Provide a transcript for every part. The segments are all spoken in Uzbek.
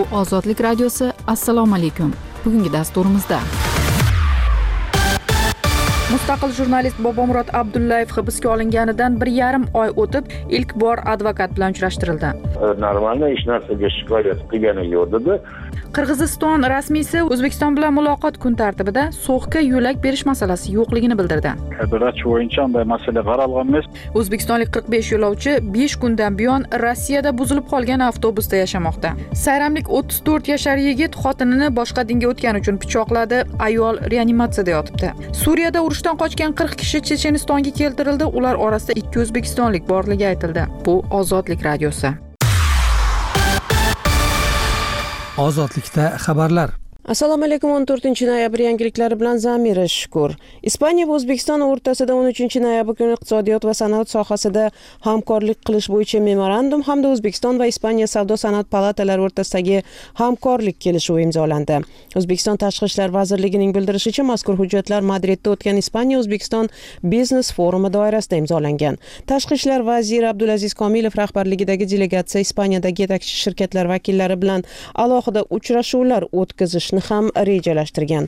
Bu Ozodlik radiosi. Assalomu alaykum. Bugungi dasturimizda mustaqil jurnalist Bobomurod Abdullayev hibsga olinganidan 1,5 oy o'tib, ilk bor advokat bilan uchrashtirildi. Normalniy hech narsaga shikoyat qilgani yo'q dedi. Qirg'iziston rasmiysi O'zbekiston bilan muloqot kun tartibida so'xga yo'lak berish masalasi yo'qligini bildirdi. Qadirachi bo'yicha bunday masala qaralgan emas. O'zbekistonlik 45 yo'lovchi 5 kundan buyon Rossiyada buzilib qolgan avtobusda yashamoqda. Sayramlik 34 yashar yigit xotinini boshqa dinga o'tgani uchun pichoqladi. Ayol reanimatsiyada yotibdi. Suriyada urushdan qochgan 40 kishi Chechenistonga keltirildi. Ular orasida 2 o'zbekistonlik borligi aytildi. Bu Ozodlik radiosi. Ozodlikda xabarlar. Assalomu alaykum. 14-noyabr yangiliklari bilan Zamira Shukur. Ispaniya va O'zbekiston o'rtasida 13-noyabr kuni iqtisodiyot va sanoat sohasida hamkorlik qilish bo'yicha memorandum hamda O'zbekiston va Ispaniya savdo-sanoat palatalari o'rtasidagi hamkorlik kelishuvi imzolandi. O'zbekiston Tashqi ishlar vazirligining bildirishicha, mazkur hujjatlar Madridda o'tgan Ispaniya-O'zbekiston biznes forumi doirasida imzolangan. Tashqi ishlar vaziri Abdulaziz Komilov rahbarligidagi delegatsiya Ispaniyadagi yetakchi shirkatlar vakillari bilan alohida uchrashuvlar o'tkazish ham rejalashtirgan.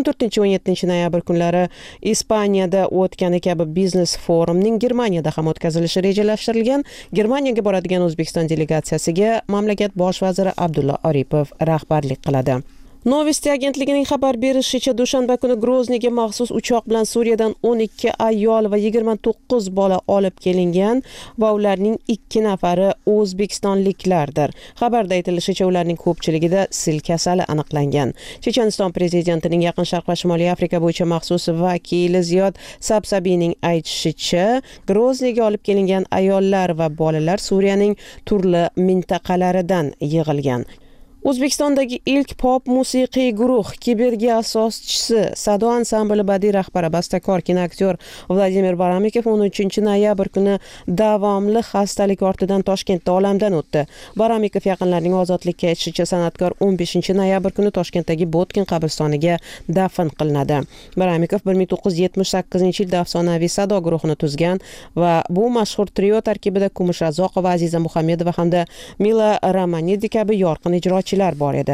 14-17 kunlari Ispaniyada o'tgani kabi biznes forumning Germaniyada ham o'tkazilishi rejalashtirilgan. Germaniyaga boradigan O'zbekiston delegatsiyasiga mamlakat bosh vaziri Abdulla Aripov rahbarlik qiladi. Novosti agentligining xabar berishicha, dushanba kuni Grozniyga maxsus uchoq bilan Suriyadan 12 ayol va 29 bola olib kelingan va ularning 2 nafari o'zbekistonliklardir. Xabarda aytilishicha, ularning ko'pchiligida sil kasali aniqlangan. Checheniston prezidentining Yaqin Sharq va Shimoliy Afrika bo'yicha maxsus vakili Ziyod Sabsabiyning aytishicha, Grozniyga olib kelingan ayollar va bolalar Suriyaning turli mintaqalaridan yig'ilgan. O'zbekistondagi ilk pop musiqiy guruh Kiberga asoschisi, Sado ansambli badiiy rahbari, bastakor, kinoaktyor Vladimir Baramikov 13-noyabr kuni davomli xastalik ortidan Toshkentda olamdan o'tdi. Baramikov yaqinlarining ozodlikka aytishicha, san'atkor 15-noyabr kuni Toshkentdagi Botkin qabristoniga dafn qilinadi. Baramikov 1978-yilda afsonaviy Sado guruhini tuzgan va bu mashhur trio tarkibida Kumush Razzoqova, Aziza Muhammedova hamda Mila Ramanidi kabi yorqin ijrochi bor edi.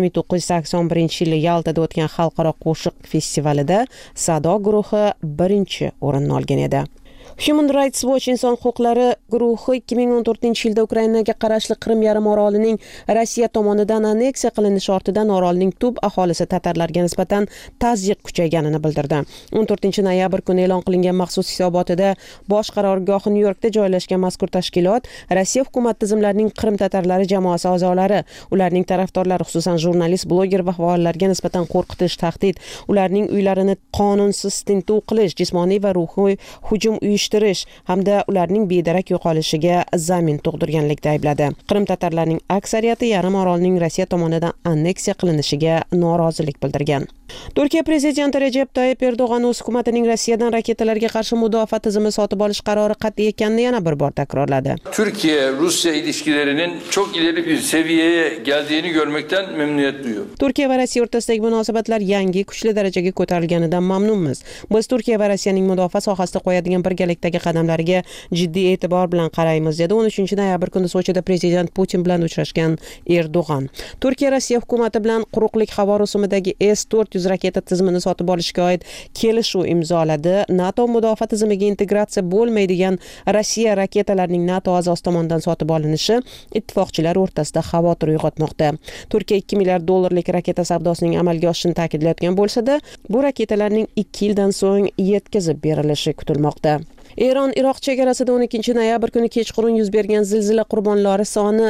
1981-yili Yaltada o'tgan xalqaro qo'shiq festivalida Sado guruhi birinchi o'rinni olgan edi. Human Rights Watch inson huquqlari guruhi 2014-yilda Ukrainaga qarashli Qrim yarim orolining Rossiya tomonidan anneksiya qilinishi ortidan orolning tub aholisi tatarlarga nisbatan tazyiq kuchayganini bildirdi. 14-noyabr kuni e'lon qilingan maxsus hisobotida bosh qarorgohi Nyu-Yorkda joylashgan mazkur tashkilot Rossiya hukumat tizimlarining Qrim tatarlari jamoasi a'zolari, ularning tarafdorlari, xususan jurnalist, bloger va faollarga nisbatan qo'rqitish, tahdid, ularning uylarini qonunsiz tintuv qilish, jismoniy va ruhiy hujum uyushtirish hamda ularning bedarak yo'qolishiga zamin tug'dirganlikda aybladi. Qrim tatarlarining aksariyati yarim orolning Rossiya tomonidan anneksiya qilinishiga norozilik bildirgan. Turkiya prezidenti Recep Tayyip Erdo'g'an o'z hukumatining Rossiyadan raketalarga qarshi mudofaa tizimi sotib olish qarori qat'iy ekanini yana bir bor takrorladi. Türkiye-Rusya ilişkilerinin çok ileri bir seviyeye geldiğini görmekten memnuniyet duyuyor. Turkiya va Rossiya o'rtasidagi munosabatlar yangi kuchli darajaga ko'tarilganidan mamnunmiz. Biz Turkiya va Rossiyaning mudofaa sohasida qo'yadigan birgalikdagi qadamlariga jiddiy e'tibor bilan qaraymiz, dedi 13-noyabr kuni Sochida prezident Putin bilan uchrashgan Erdo'g'an. Turkiya Rossiya hukumati bilan quruqlik havo rusumidagi S-400 raketa tizimini sotib olishga oid kelishuv imzoladi. NATO mudofaa tizimiga integratsiya bo'lmaydigan Rossiya raketalarining NATO a'zosi tomonidan sotib olinishi ittifoqchilar o'rtasida xavotir uyg'otmoqda. Turkiya 2 milliard dollarlik raketa savdosining amalga oshishini ta'kidlayotgan bo'lsa-da, bu raketalarning 2 yildan so'ng yetkazib berilishi kutilmoqda. Eron Iroq chegarasida 12-noyabr kuni kechqurun yuz bergan zilzila qurbonlari soni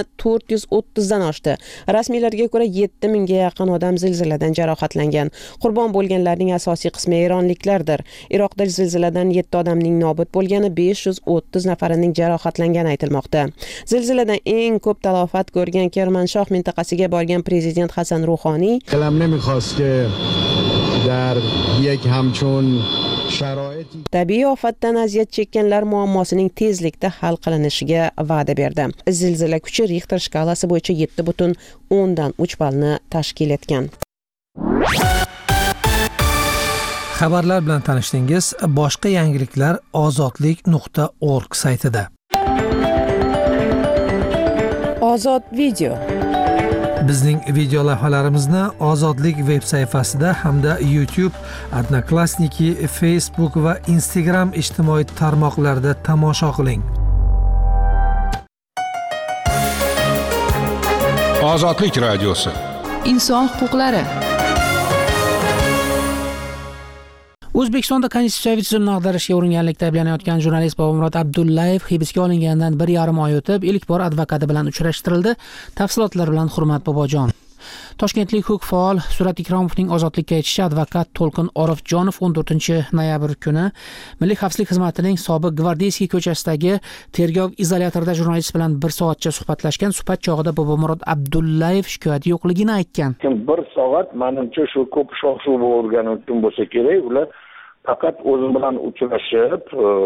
430 dan oshdi. Rasmiylarga ko'ra 7000 ga yaqin odam zilziladan jarohatlangan. Qurbon bo'lganlarning asosiy qismi eronliklardir. Iroqda zilziladan 7 odamning nobud bo'lgani, 530 nafarining jarohatlangani aytilmoqda. Zilziladan eng ko'p talofat ko'rgan Kermanshoh mintaqasiga borgan prezident Hasan Ruhoniy tabiiy ofatdan aziyat chekkanlar muammosining tezlikda hal qilinishiga va'da berdi. Zilzila kuchi Richter shkalasi bo'yicha 7.10 ballni tashkil etgan. Xabarlar bilan tanishdingiz. Boshqa yangiliklar ozodlik.org saytida. Ozod video. Bizning video lavhalarimizni Ozodlik veb sayfasida hamda YouTube, Odnoklassniki, Facebook va Instagram ijtimoiy tarmoqlarida tomosha qiling. Ozodlik radiosi. Inson huquqlari. O'zbekistonda konstitutsiyaviy tuzumni ag'darishga uringanlikda ayblanayotgan jurnalist Bobomurod Abdullayev hibsga olingandan 1,5 oy o'tib ilk bor advokati bilan uchrashtirildi. Tafsilotlar bilan Hurmat Bobojon. Toshkentlik huquq faol Surat Ikromovning ozodlikka aytishicha, advokat To'lqin Orifjonov 14-noyabr kuni Milliy xavfsizlik xizmatining sobiq Gvardeyskiy ko'chasidagi tergov izolyatorida jurnalist bilan 1 soatcha suhbatlashgan. Suhbat chog'ida Bobomurod Abdullayev shikoyati yo'qligini aytgan. 1 soat menimcha shu ko'p shov-shuv bo'lgani uchun bo'lsa kerak, ular faqat o'zim bilan uchrashib,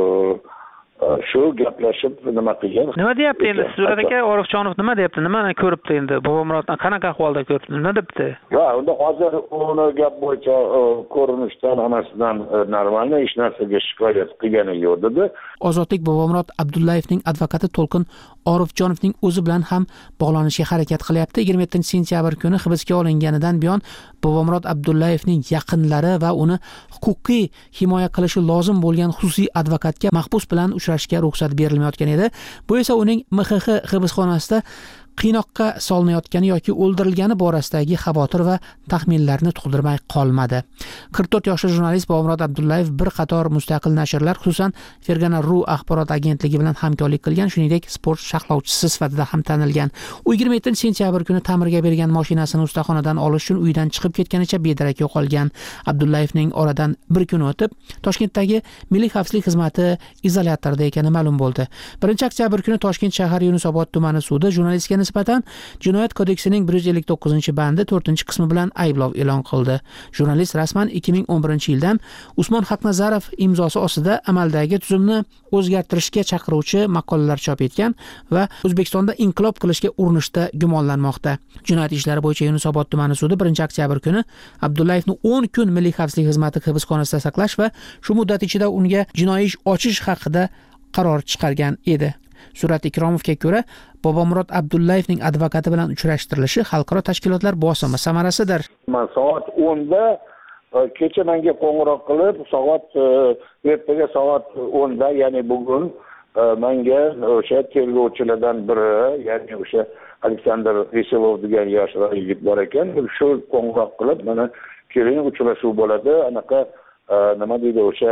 shu gaplashib nima qilgan. Nima deyapti endi? Surat aka Orifjonov nima deyapti? Nimani ko'ribdi endi? Bobomurodni qanaqa ahvolda ko'ribdi? Nima debdi? Ya, unda hozir uni gap bo'yicha ko'rinishdan hamasidan normalni hech narsaga shikoyat qilgani yo'q dedi. Ozodlik Bobomurod Abdullayevning advokati To'lqin Orifjonovning o'zi bilan ham bog'lanishga harakat qilyapti. 27-sentyabr kuni hibsga olinganidan buyon Bobomurod Abdullayevning yaqinlari va uni huquqiy himoya qilishi lozim bo'lgan xususiy advokatga mahbus bilan uchrashishga ruxsat berilmayotgan edi. Bu esa uning MXX hibsxonasida qiynoqqa solinayotgani yoki o'ldirilgani borasidagi xavotir va taxminlarni tug'dirmay qolmadi. 44 yoshli jurnalist Bobomurod Abdullayev bir qator mustaqil nashrlar, xususan Fergana.ru axborot agentligi bilan hamkorlik qilgan, shuningdek sport sharhlovchisi sifatida ham tanilgan. U 27-sentyabr kuni ta'mirga bergan mashinasini ustaxonadan olish uchun uydan chiqib ketganicha bedarak yo'qolgan. Abdullayevning oradan bir kun o'tib Toshkentdagi Milliy xavfsizlik xizmati izolyatorida ekani ma'lum bo'ldi. 1-oktyabr kuni Toshkent shahar Yunusobod tumani sudi jurnalistga nisbatan Jinoyat kodeksining 159-bandi 4-qismi bilan ayblov e'lon qildi. Jurnalist rasman 2011-yildan Usmon Haqnazarov imzosi ostida amaldagi tuzumni o'zgartirishga chaqiruvchi maqolalar chop etgan va O'zbekistonda inqilob qilishga urinishda gumonlanmoqda. Jinoyat ishlari bo'yicha Yunusobod tumani sudi 1-oktyabr kuni Abdullayevni 10 kun Milliy xavfsizlik xizmati hibsxonasida saqlash va shu muddat ichida unga jinoiy ish ochish haqida qaror chiqargan edi. Surat Ikromovga ko'ra, Bobomurod Abdullayevning advokati bilan uchrashtirilishi xalqaro tashkilotlar bosimi samarasidir. Men soat 10da kecha menga qo'ng'iroq qilib, ertaga soat 10da, ya'ni bugun menga o'sha tergovchilardan biri, ya'ni o'sha Aleksandr Veselov degan yosh yigit bor ekan, shu qo'ng'iroq qilib, mana keling uchrashuv bo'ladi, anaqa nima deydi o'sha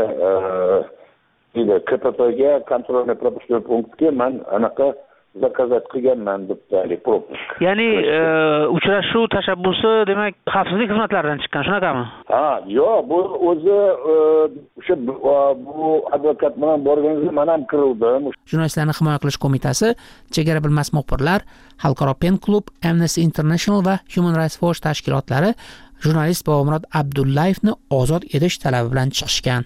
KPPga kontrolniy пропускной punktga men anaqa zakazat qilganman debdi propusк. Ya'ni uchrashuv tashabbusi demak xavfsizlik xizmatlaridan chiqqan, shunaqami? Ha, yo'q, bu o'zi o'sha bu advokat bilan borganingizda men ham kiruvdim. Jurnalistlarni himoya qilish qo'mitasi, Chegara bilmas muxbirlar, Xalqaro Pen klub, Amnesty International va Human Rights Watch tashkilotlari jurnalist Bobomurod Abdullayevni ozod etish talabi bilan chiqishgan.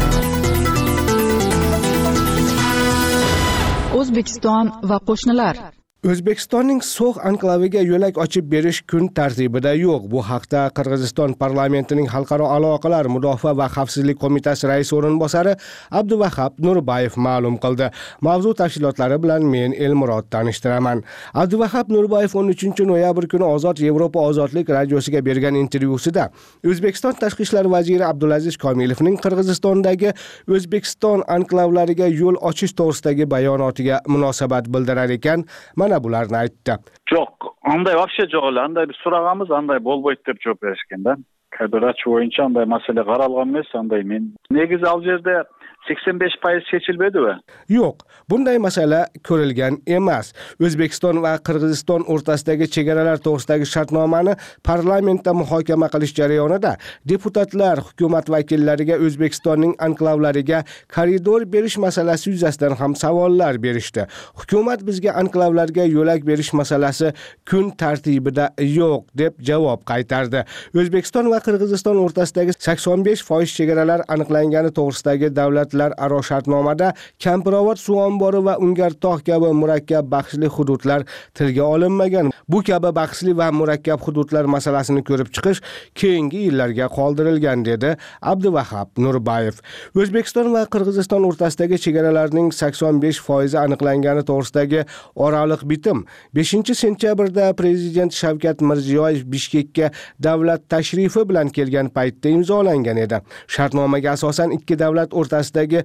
O'zbekiston va qo'shnilar. O'zbekistonning So'x anklaviga yo'lak ochib berish kun tartibida yo'q. Bu haqda Qirg'iziston parlamentining Xalqaro aloqalar, mudofaa va xavfsizlik qo'mitasi raisi o'rinbosari Abduvahab Nurbayev ma'lum qildi. Mavzu tafsilotlari bilan men Elmurod tanishtiraman. Abduvahab Nurbayev 13-noyabr kuni Ozod Yevropa ozodlik radiosiga bergan intervyusida O'zbekiston tashqi ishlar vaziri Abdulaziz Komilovning Qirg'izistondagi O'zbekiston anklavlariga yo'l ochish to'g'risidagi bayonotiga munosabat bildirar ekan, mana bularni aytdi. Yo'q, anday вообще yo'q, anday bir so'rag'amiz, anday bo'lmaydi deb javob berishganda. Kadrochi bo'yicha anday masala qaralgan emas, anday men negizi al yerda 85% seçilmedi-mi? Yo'q, bunday masala ko'rilgan emas. O'zbekiston va Qirg'iziston o'rtasidagi chegaralar to'g'risidagi shartnomani parlamentda muhokama qilish jarayonida deputatlar hukumat vakillariga O'zbekistonning anklavlariga koridor berish masalasi yuzasidan ham savollar berishdi. Hukumat bizga anklavlarga yo'lak berish masalasi kun tartibida yo'q deb javob qaytardi. O'zbekiston va Qirg'iziston o'rtasidagi 85% chegaralar aniqlangani to'g'risidagi davlatlararo shartnomada Kampirovod suv ombori va Ungartog' kabi murakkab bahsli hududlar tilga olinmagan. Bu kabi bahsli va murakkab hududlar masalasini ko'rib chiqish keyingi yillarga qoldirilgan, dedi Abduvahab Nurbayev. O'zbekiston va Qirg'iziston o'rtasidagi chegaralarning 85% aniqlangani to'g'risidagi oraliq bitim 5-sentyabrda Prezident Shavkat Mirziyoyev Bishkekka davlat tashrifi bilan kelgan paytda imzolangan edi. Shartnomaga asosan ikki davlat o'rtasidagi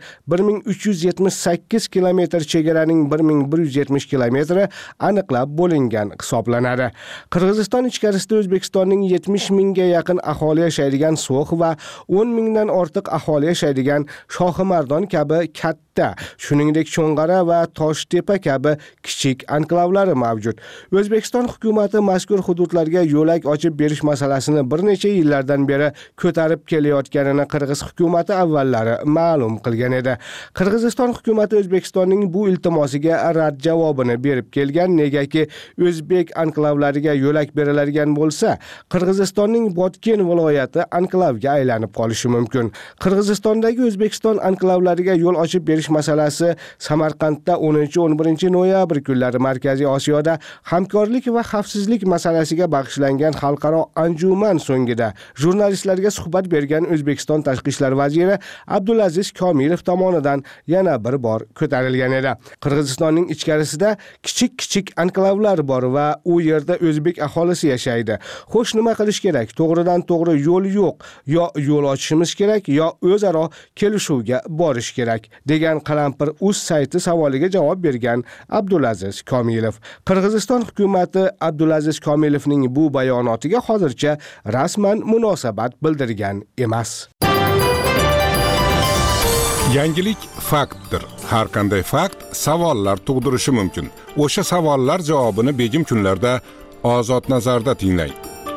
1378 kilometr chegaraning 1170 kilometri aniqlab bo'lingan hisoblanadi. Qirg'iziston ichkarisida O'zbekistonning 70 mingga yaqin aholi yashaydigan So'x va 10 mingdan ortiq aholi yashaydigan Shohimardon kabi katta, shuningdek Cho'ng'ara va Toshtepa kabi kichik anklavlari mavjud. O'zbekiston hukumatati mazkur hududlarga yo'lak ochib berish masalasini bir necha yillardan beri ko'tarib kelayotganini Qirg'iz hukumatı avvallari ma'lum qilgan edi. Qirg'iziston hukumatı O'zbekistonning bu iltimosiga rad javobini berib kelgan, negaki o'zbek anklavlariga yo'lak beriladigan bo'lsa, Qirg'izistonning Botken viloyati anklavga aylanib qolishi mumkin. Qirg'izistondagi O'zbekiston anklavlariga yo'l ochib berish masalasi Samarqandda 10-11 noyabr kunlari Markaziy Osiyoda hamkorlik va xavfsizlik masalasiga bag'ishlangan xalqaro anjuman so'ngida jurnalistlarga suhbat bergan O'zbekiston tashqi ishlar vaziri Abdulaziz Komilov tomonidan yana bir bor ko'tarilgan edi. Qirg'izistonning ichkarisida kichik anklavlar bor va u yerda o'zbek aholisi yashaydi. Xo'sh, nima qilish kerak? To'g'ridan to'g'ri yo'l yo'q. Yo yo'l ochishimiz kerak, yo o'zaro kelishuvga borish kerak, degan Qalampir.uz sayti savoliga javob bergan Abdulaziz Komilov. Qirg'iziston hukumatı Abdulaziz Komilovning bu bayonotiga hozircha rasman munosabat bildirgan emas. Yangilik faktdir. Har qanday fakt savollar tug'dirishi mumkin. O'sha savollar javobini begim kunlarda Ozod nazarda tinglang.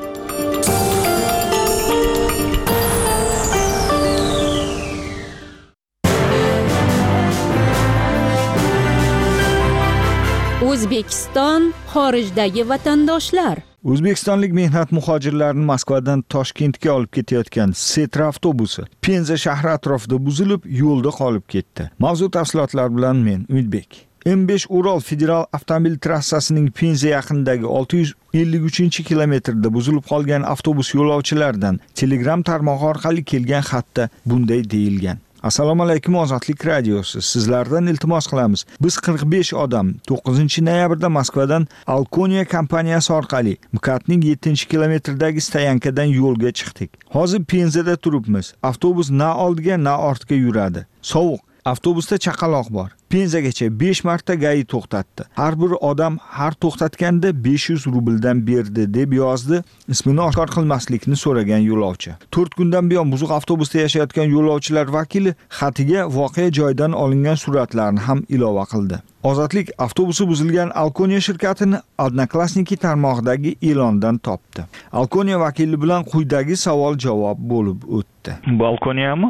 O'zbekiston xorijdagi vatandoshlar. O'zbekistonlik mehnat muhojirlarini Moskvadan Toshkentga olib ketayotgan Setra avtobusi Penza shahri atrofida buzilib, yo'lda qolib ketdi. Mavzu tafsilotlar bilan men Umidbek. M5 Ural federal avtomobil trassasining Penza yaqinidagi 653-kilometrda buzilib qolgan avtobus yo'lovchilaridan Telegram tarmog'i orqali kelgan xatda bunday deyilgan: Assalomu alaykum, Ozodlik radiosi. Sizlardan iltimos qilamiz. Biz 45 odam 9-noyabrda Moskvadan Alkonia kompaniyasi orqali Mkatning 7-kilometrdagi stoyankadan yo'lga chiqdik. Hozir Penzada turibmiz. Avtobus na oldiga, na ortga yuradi. Sovuq. Avtobusda chaqaloq bor. Penzagacha 5 marta GAI to'xtatdi. Har bir odam har to'xtatganda 500 rubldan berdi, deb yozdi ismini oshkor qilmaslikni so'ragan yo'lovchi. 4 kundan buyon buzuq avtobusda yashayotgan yo'lovchilar vakili xatiga voqea joyidan olingan suratlarni ham ilova qildi. Ozodlik avtobusi buzilgan Alkonia shirkatini Odnoklassniki tarmog'idagi e'londan topdi. Alkonia vakili bilan quyidagi savol-javob bo'lib o'tdi. Bu Alkoniyami?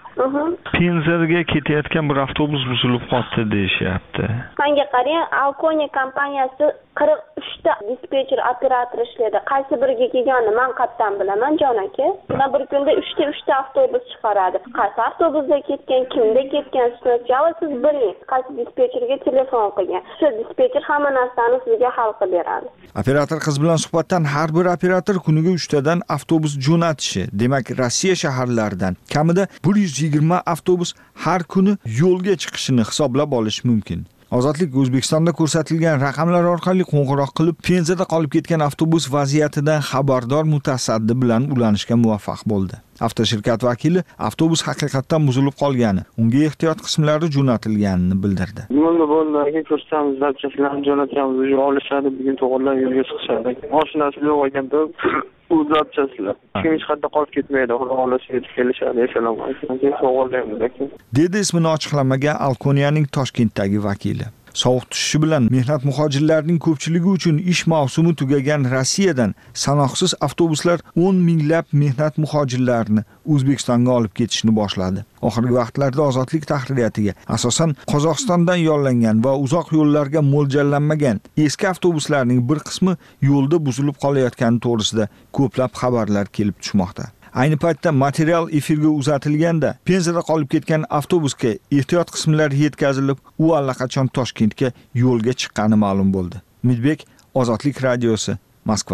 Penzaga ketayotgan bir avtobus buzilib qoldi deyishyapti. Menga qarang, Alkonia kompaniyasi 43 ta dispetcher operator ishlaydi. Qaysi biriga kelganini men qatdan bilaman, jon aka. Mana bir kunda 3 ta avtobus chiqaradi. Qaysi avtobusda ketgan, kimda ketgan, siz biling. Qaysi dispetcherga telefon qilgan. Shu dispetcher hamma narsani sizga hal qilib beradi. Operator qiz bilan suhbatdan har bir operator kuniga 3 tadan avtobus jo'natishi, demak Rossiya shaharlaridan kamida 120 avtobus har kuni yo'lga chiqishini hisoblab olish mumkin. Ozodlik O'zbekistonda ko'rsatilgan raqamlar orqali qo'ng'iroq qilib, Penzada qolib ketgan avtobus vaziyatidan xabardor mutasaddi bilan ulanishga muvaffaq bo'ldi. Avtoshirkat vakili avtobus haqiqatdan buzilib qolgani, unga ehtiyot qismlari jo'natilganini bildirdi. Bo'ldi, ko'rsatamiz, barchasini jo'natamiz, olishadi, bugun to'g'rilab yo'lga chiqishadi. Mashinasi yo'q ekanda uzatchasizlar. Hech qayerda qolib ketmaydi, xohlasa yetib kelishadi, assalomu alaykum. To'g'rilaymiz. Dedi ismini ochiqlamagan Alkoniyaning Toshkentdagi vakili. Sovuq tushishi bilan mehnat muhojirlarining ko'pchiligi uchun ish mavsumi tugagan Rossiyadan sanoqsiz avtobuslar 10 minglab mehnat muhojirlarini O'zbekistonga olib ketishni boshladi. Oxirgi vaqtlarda Ozodlik tahririyatiga asosan Qozog'istondan yollangan va uzoq yo'llarga mo'ljallanmagan eski avtobuslarning bir qismi yo'lda buzilib qolayotgani to'g'risida ko'plab xabarlar kelib tushmoqda. Ayni paytda material efirga uzatilganda Penzada qolib ketgan avtobusga ehtiyot qismlari yetkazilib, u allaqachon Toshkentga yo'lga chiqqani ma'lum bo'ldi. Umidbek, Ozodlik radiosi, Moskva.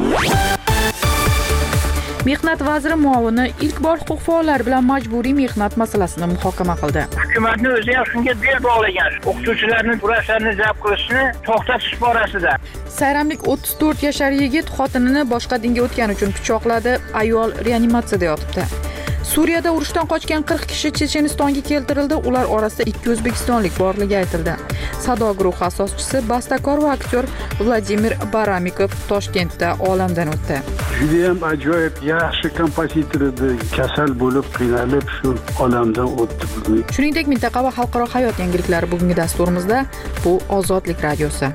Mehnat vaziri muovini ilk bor huquq faollari bilan majburiy mehnat masalasini muhokama qildi. Hukumatning o'zi ham shunga bel bog'lagan. O'qituvchilarning kurashlarini jalb qilishni to'xtatish borasida. Sayramlik 34 yashar yigit xotinini boshqa dinga o'tgani uchun pichoqladi. Ayol reanimatsiyada yotibdi. Suriyada urushdan qochgan 40 kishi Chechenistonga keltirildi. Ular orasida 2 o'zbekistonlik borligi aytildi. Sado guruhi asoschisi, bastakor va aktyor Vladimir Baramikov Toshkentda olamdan o'tdi. Judayam ajoyib, yaxshi kompozitor edi. Kasal bo'lib, qiynalib shu olamdan o'tdi bugun. Shuningdek, mintaqa va xalqaro hayot yangiliklari bugungi dasturimizda bu Ozodlik radiosi.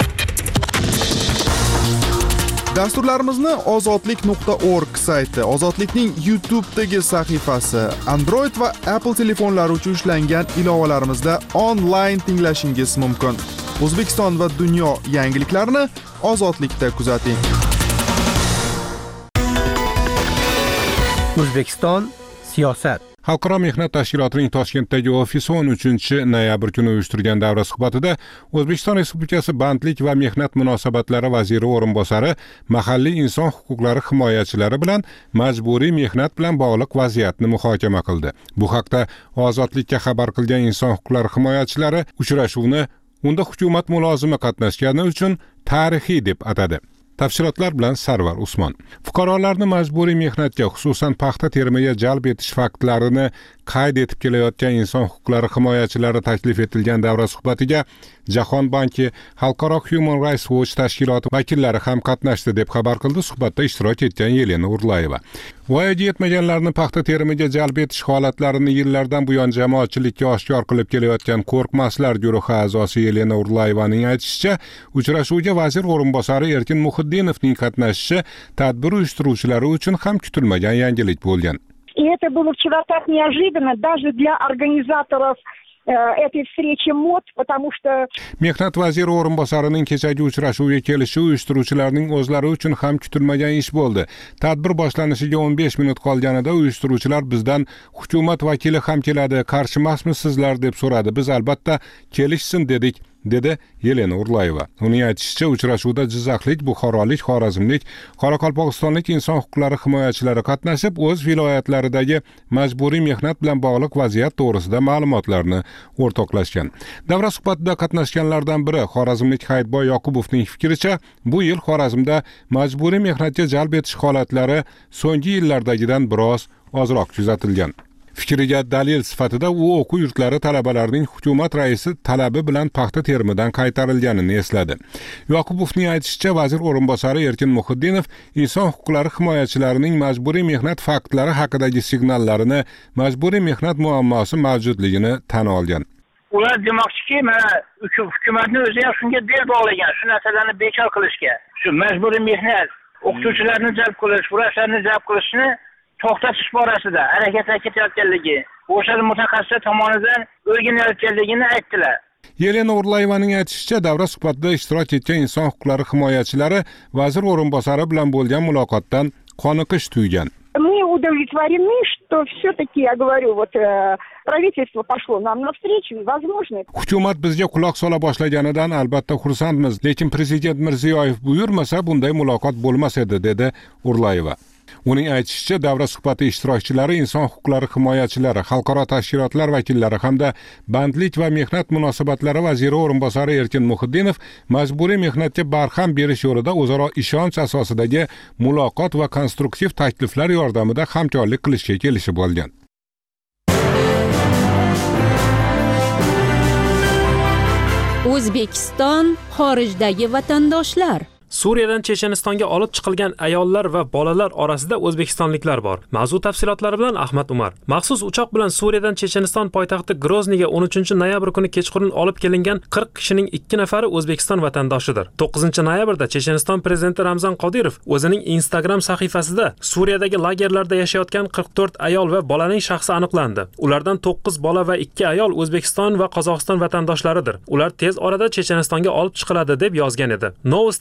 Dasturlarimizni ozodlik.org sayti, Ozodlikning YouTube'dagi sahifasi, Android va Apple telefonlari uchun ishlangan ilovalarimizda onlayn tinglashingiz mumkin. O'zbekiston va dunyo yangiliklarini Ozodlikda kuzating. O'zbekiston siyosat. Xalqaro mehnat tashkilotining Toshkentdagi ofisi 13-noyabr kuni uyushtirgan davra suhbatida O'zbekiston Respublikasi Bandlik va mehnat munosabatlari vaziri o'rinbosari mahalliy inson huquqlari himoyachilari bilan majburiy mehnat bilan bog'liq vaziyatni muhokama qildi. Bu haqda Ozodlikka xabar qilgan inson huquqlari himoyachilari uchrashuvni unda hukumat mulozimi qatnashgani uchun tarixiy deb atadi. Tafsilotlar bilan Sarvar Usmon. Fuqarolarni majburiy mehnatga, xususan paxta terimiga jalb etish faktlarini qayd etib kelayotgan inson huquqlari himoyachilari taklif etilgan davra suhbatiga Jahon banki, Xalqaro Human Rights Watch tashkiloti vakillari ham qatnashdi deb xabar qildi suhbatda ishtirok etgan Yelena Urlayeva. Voyaga yetmaganlarni paxta terimiga jalb etish holatlarini yillardan buyon jamoatchilikka oshkor qilib kelayotgan Qo'rqmaslar guruhi a'zosi Yelena Urlayevaning aytishicha, uchrashuvga vazir o'rinbosari Erkin Muhiddinovning qatnashishi tadbir uyushtiruvchilari uchun ham kutilmagan yangilik bo'lgan. И это было вчера так неожиданно даже для организаторов этой встречи МОД, потому что Mehnat vaziri o'rinbosarining kechagi uchrashuvga kelishi uyushtiruvchilarning o'zlari uchun ham kutilmagan ish bo'ldi. Tadbir boshlanishiga 15 minut qolganida uyushtiruvchilar bizdan hukumat vakili ham keladi, qarshimasmisizlar deb so'radi. Biz albatta kelishsin dedik, dedi Yelena Urlayeva. Uning aytishicha, uchrashuvda Jizzaxlik, Buxorolik, Xorazmlik, Qoraqalpog'istonlik inson huquqlari himoyachilari qatnashib, o'z viloyatlaridagi majburiy mehnat bilan bog'liq vaziyat to'g'risida ma'lumotlarni o'rtoqlashgan. Davra suhbatida qatnashganlardan biri Xorazmlik Hayitboy Yoqubovning fikricha, bu yil Xorazmda majburiy mehnatga jalb etish holatlari so'nggi yillardagidan biroz ozroq kuzatilgan. Fikriga dalil sifatida u o'quv yurtlari talabalarining hukumat raisi talabi bilan paxta terimidan qaytarilganini esladi. Yoqubovning aytishicha, vazir o'rinbosari Erkin Muhiddinov inson huquqlari himoyachilarining majburiy mehnat faktlari haqidagi signallarini, majburiy mehnat muammosi mavjudligini tan olgan. Ular demoqchiki, mana hukumatning o'zi ham shunga bel bog'lagan, shu narsalarni bekor qilishga. Shu majburiy mehnat, o'qituvchilarni jalb qilish, vrachlarni jalb qilishni to'xtatish borasida harakatlar ketayotganligi, o'sha mutaxassislar tomonidan o'rganilayotganligini aytdilar. Yelena Urlayevaning aytishicha, davra suhbatida ishtirok etgan inson huquqlari himoyachilari vazir o'rinbosari bilan bo'lgan muloqotdan qoniqish tuygan. Мы удовлетворены, что все-таки, я говорю, вот правительство пошло нам навстречу, и возможно. Hukumat bizga quloq sola boshlaganidan albatta xursandmiz, lekin prezident Mirziyoyev buyurmasa bunday muloqot bo'lmas edi, dedi Urlayeva. Uning aytishicha, davra suhbati ishtirokchilari inson huquqlari himoyachilari, xalqaro tashkilotlar vakillari hamda bandlik va mehnat munosabatlari vaziri o'rinbosari Erkin Muhiddinov majburiy mehnatga barham berish yo'lida o'zaro ishonch asosidagi muloqot va konstruktiv takliflar yordamida hamkorlik qilishga kelishib olgan. O'zbekiston xorijdagi vatandoshlar. Suriyadan Chechenistonga olib chiqilgan ayollar va bolalar orasida o'zbekistonliklar bor. Mavzu tafsilotlari bilan Ahmad Umar. Maxsus uchoq bilan Suriyadan Checheniston poytaxti Groznyga 13-noyabr kuni kechqurun olib kelingan 40 kishining 2 nafari O'zbekiston vatandoshidir. 9-noyabrda Checheniston prezidenti Ramzan Qodirov o'zining Instagram sahifasida Suriyadagi lagerlarda yashayotgan 44 ayol va bolaning shaxsi aniqlandi. Ulardan 9 bola va 2 ayol O'zbekiston va Qozog'iston vatandoshlaridir. Ular tez orada Chechenistonga olib chiqiladi deb yozgan edi. Novosti agentlik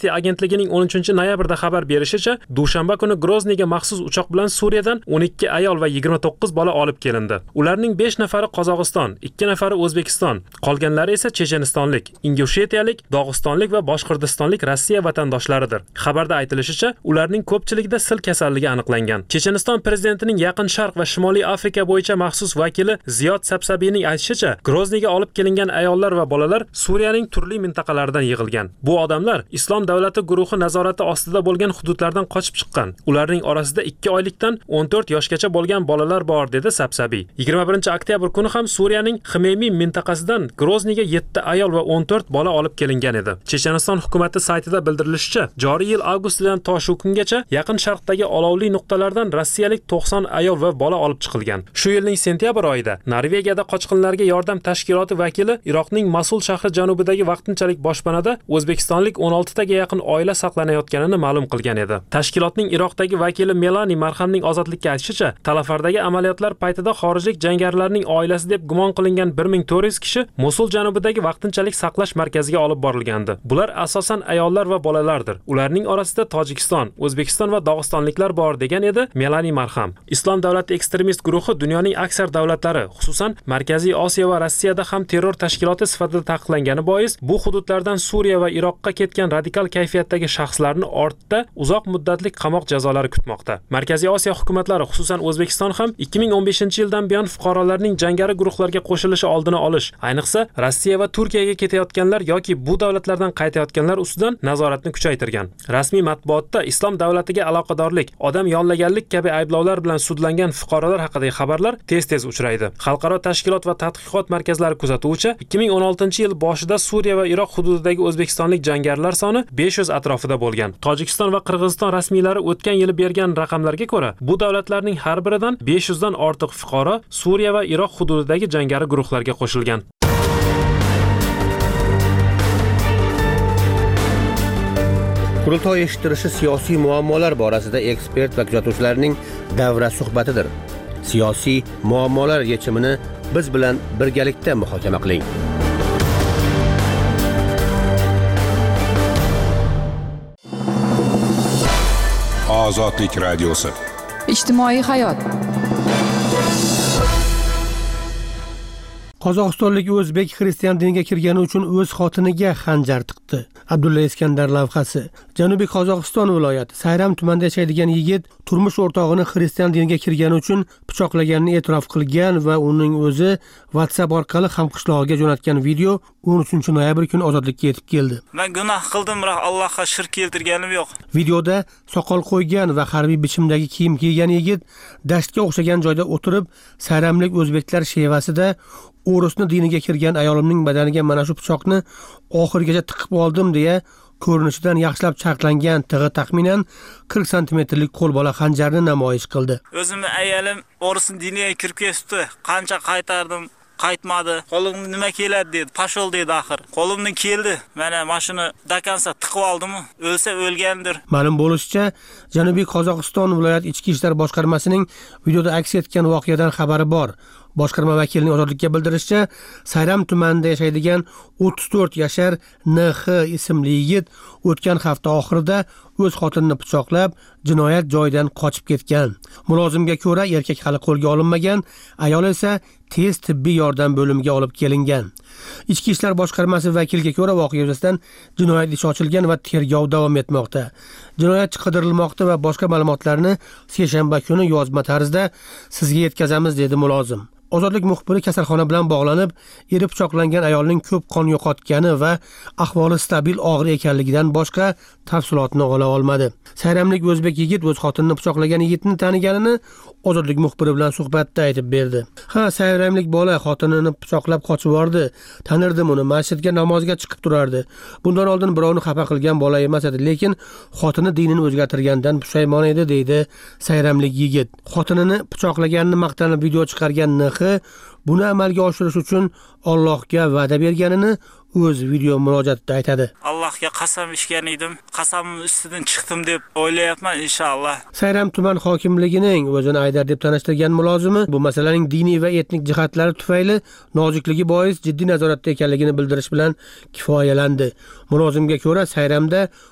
agentligining 13-noyabrda xabar berishicha, dushanba kuni Grozniyga maxsus uchoq bilan Suriyadan 12 ayol va 29 bola olib kelindi. Ularning 5 nafari Qozog'iston, 2 nafari O'zbekiston, qolganlari esa chechenistonlik, ingushetiyalik, dog'istonlik va boshqirdistonlik Rossiya vatandoshlaridir. Xabarda aytilishicha, ularning ko'pchiligida sil kasalligi aniqlangan. Checheniston prezidentining Yaqin Sharq va Shimoliy Afrika bo'yicha maxsus vakili Ziyod Sabsabiyning aytishicha, Grozniyga olib kelingan ayollar va bolalar Suriyaning turli mintaqalaridan yig'ilgan. Bu odamlar Islom davlati guruhi nazorati ostida bo'lgan hududlardan qochib chiqqan. Ularning orasida 2 oylikdan 14 yoshgacha bo'lgan bolalar bor, dedi Sabsabiy. 21-oktyabr kuni ham Suriyaning Xmeymiy mintaqasidan Grozniyga 7 ayol va 14 bola olib kelingan edi. Checheniston hukumati saytida bildirilishicha, joriy yil avgustdan to shu kungacha Yaqin Sharqdagi olovli nuqtalardan rossiyalik 90 ayol va bola olib chiqilgan. Shu yilning sentyabr oyida Norvegiyada qochqinlarga yordam tashkiloti vakili Iroqning Mosul shahri janubidagi vaqtinchalik boshpanada o'zbekistonlik 16 taga yaqin oila saqlanayotganini ma'lum qilgan edi. Tashkilotning Iroqdagi vakili Melani Marhamning ozodlikka aytishicha, Talafardagi amaliyotlar paytida xorijlik jangarilarning oilasi deb gumon qilingan 1400 kishi Mosul janubidagi vaqtinchalik saqlash markaziga olib borilgandi. Bular asosan ayollar va bolalardir. Ularning orasida Tojikiston, O'zbekiston va Dog'istonliklar bor, degan edi Melani Marham. Islom davlati ekstremist guruhi dunyoning aksar davlatlari, xususan Markaziy Osiyo va Rossiyada ham terror tashkiloti sifatida taqiqlangani bois, bu hududlardan Suriya va Iroqqa ketgan radikal kayfiyatdagi shaxslarni ortda uzoq muddatli qamoq jazolari kutmoqda. Markaziy Osiyo hukumatlari, xususan O'zbekiston ham 2015-yildan buyon fuqarolarning jangari guruhlarga qo'shilishi oldini olish, ayniqsa Rossiya va Turkiyaga ketayotganlar yoki bu davlatlardan qaytayotganlar ustidan nazoratni kuchaytirgan. Rasmiy matbuotda islom davlatiga aloqadorlik, odam yollaganlik kabi ayblovlar bilan sudlangan fuqarolar haqidagi xabarlar tez-tez uchraydi. Xalqaro tashkilot va tadqiqot markazlari kuzatuvicha 2016-yil boshida Suriya va Iroq hududidagi o'zbekistonlik jangarilar soni 500 atrofida bo'lgan. Tojikiston va Qirg'iziston rasmiylari o'tgan yili bergan raqamlarga ko'ra, bu davlatlarning har biridan 500 dan ortiq fuqaro Suriya va Iroq hududidagi jangari guruhlarga qo'shilgan. Qurultoy eshittirishi siyosiy muammolar borasida ekspert va kuzatuvchilarning davra suhbatidir. Siyosiy muammolar yechimini biz bilan birgalikda muhokama qiling. Ozodlik radiosi. Ijtimoiy hayot. Qozog'istonlik o'zbek xristian diniga kirgani uchun o'z xotiniga xanjar tiqdi. Abdulla Iskandar lavhasi. Janubiy Qozog'iston viloyati Sayram tumanida yashaydigan yigit turmush o'rtog'ini xristian diniga kirgani uchun pichoqlaganini e'tirof qilgan va uning o'zi WhatsApp orqali hamqishlog'iga jo'natgan video 13-noyabr kuni ozodlikka yetib keldi. Men gunoh qildim, biroq Allohga shirk keltirganim yo'q. Videoda soqol qo'ygan va harbiy bichimdagi kiyim kiygan yigit dashtga o'xshagan joyda o'tirib, sayramlik o'zbeklar shevasida o'rusni diniga kirgan ayolimning badaniga mana shu pichoqni oxirigacha tiqib oldim deya ko'rinishidan yaxshilab chaqlangan tig'i taxminan 40 santimetrlik qo'lbola xanjarni namoyish qildi. O'zimni ayolim o'rusni diniga kirib ketdi. Qancha qaytardim, qaytmadi. Qo'limga nima keladi dedi. Pashol dedi axir. Qo'limdan keldi. Mana mashina dakansa tiqib oldim. O'lsa o'lgandir. Ma'lum bo'lishicha, Janubiy Qozog'iston viloyat ichki ishlar boshqarmasining videoda aks etgan voqeadan xabari bor. Boshqarma vakilining ozodlikka bildirishicha, Sayram tumanida yashaydigan 34 yashar NX ismli yigit o'tgan hafta oxirida o'z xotinini pichoqlab, jinoyat joyidan qochib ketgan. Mulozimga ko'ra, erkak hali qo'lga olinmagan, ayol esa tez tibbiy yordam bo'limiga olib kelingan. Ichki ishlar boshqarmasi vakiliga ko'ra, voqea yuzasidan jinoyat ishi ochilgan va tergov davom etmoqda. Jinoyatchi qidirilmoqda va boshqa ma'lumotlarni seshanba kuni yozma tarzda sizga yetkazamiz, dedi mulozim. Ozodlik muxbiri kasalxona bilan bog'lanib, eri pichoqlangan ayolning ko'p qon yo'qotgani va ahvoli stabil og'ir ekanligidan boshqa tafsilotni ola olmadi. Sayramlik o'zbek yigit o'z xotinini pichoqlagan yigitni taniganini Ozodlik muxbiri bilan suhbatda aytib berdi. Ha, sayramlik bola xotinini pichoqlab qochib bordi. Tanirdim uni, masjidga namozga chiqib turardi. Bundan oldin birovni xafa qilgan bola emas edi, lekin xotini dinini o'zgartirgandan pushaymon edi, deydi sayramlik yigit. Xotinini pichoqlaganini maqtanib video chiqargan NX buni amalga oshirish uchun Allohga va'da berganini o'z video murojaatida aytadi. Allohga qasam ichgan edim, qasamim ustidan chiqdim deb o'ylayapman inshaalloh. Sayram tuman hokimligining o'zini Aydar deb tanishtirgan mulozimi bu masalaning diniy va etnik jihatlari tufayli nozikligi bois jiddiy nazoratda ekanligini bildirish bilan kifoyalandi. Mulozimga ko'ra, Sayramda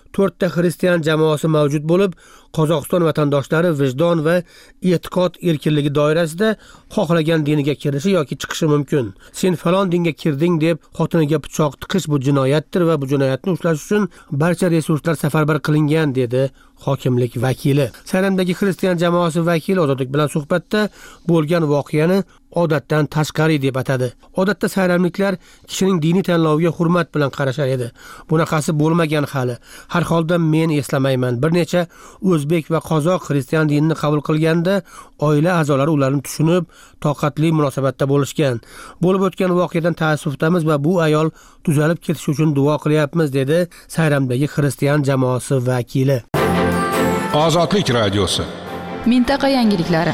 4 ta xristian jamoasi mavjud bo'lib, Qozog'iston vatandoshlari vijdon va e'tiqod erkinligi doirasida xohlagan diniga kirishi yoki chiqishi mumkin. Sen falon dinga kirding deb xotiniga pichoq tiqish bu jinoyatdir va bu jinoyatni ushlash uchun barcha resurslar safarbar qilingan, dedi hokimlik vakili. Sayramdagi xristian jamoasi vakili Ozodlik bilan suhbatda bo'lgan voqeani odatdan tashqari deb atadi. Odatda sayramliklar kishining diniy tanloviga hurmat bilan qarashar edi. Bunaqasi bo'lmagan hali. Har holda men eslamayman. Bir necha o'zbek va qozoq xristian dinini qabul qilganda oila a'zolari ularni tushunib, toqatli munosabatda bo'lishgan. Bo'lib o'tgan voqeadan ta'assufdamiz va bu ayol tuzalib ketishi uchun duo qilyapmiz, dedi Sayramdagi xristian jamoasi vakili. Ozodlik radiosi. Mintaqa yangiliklari.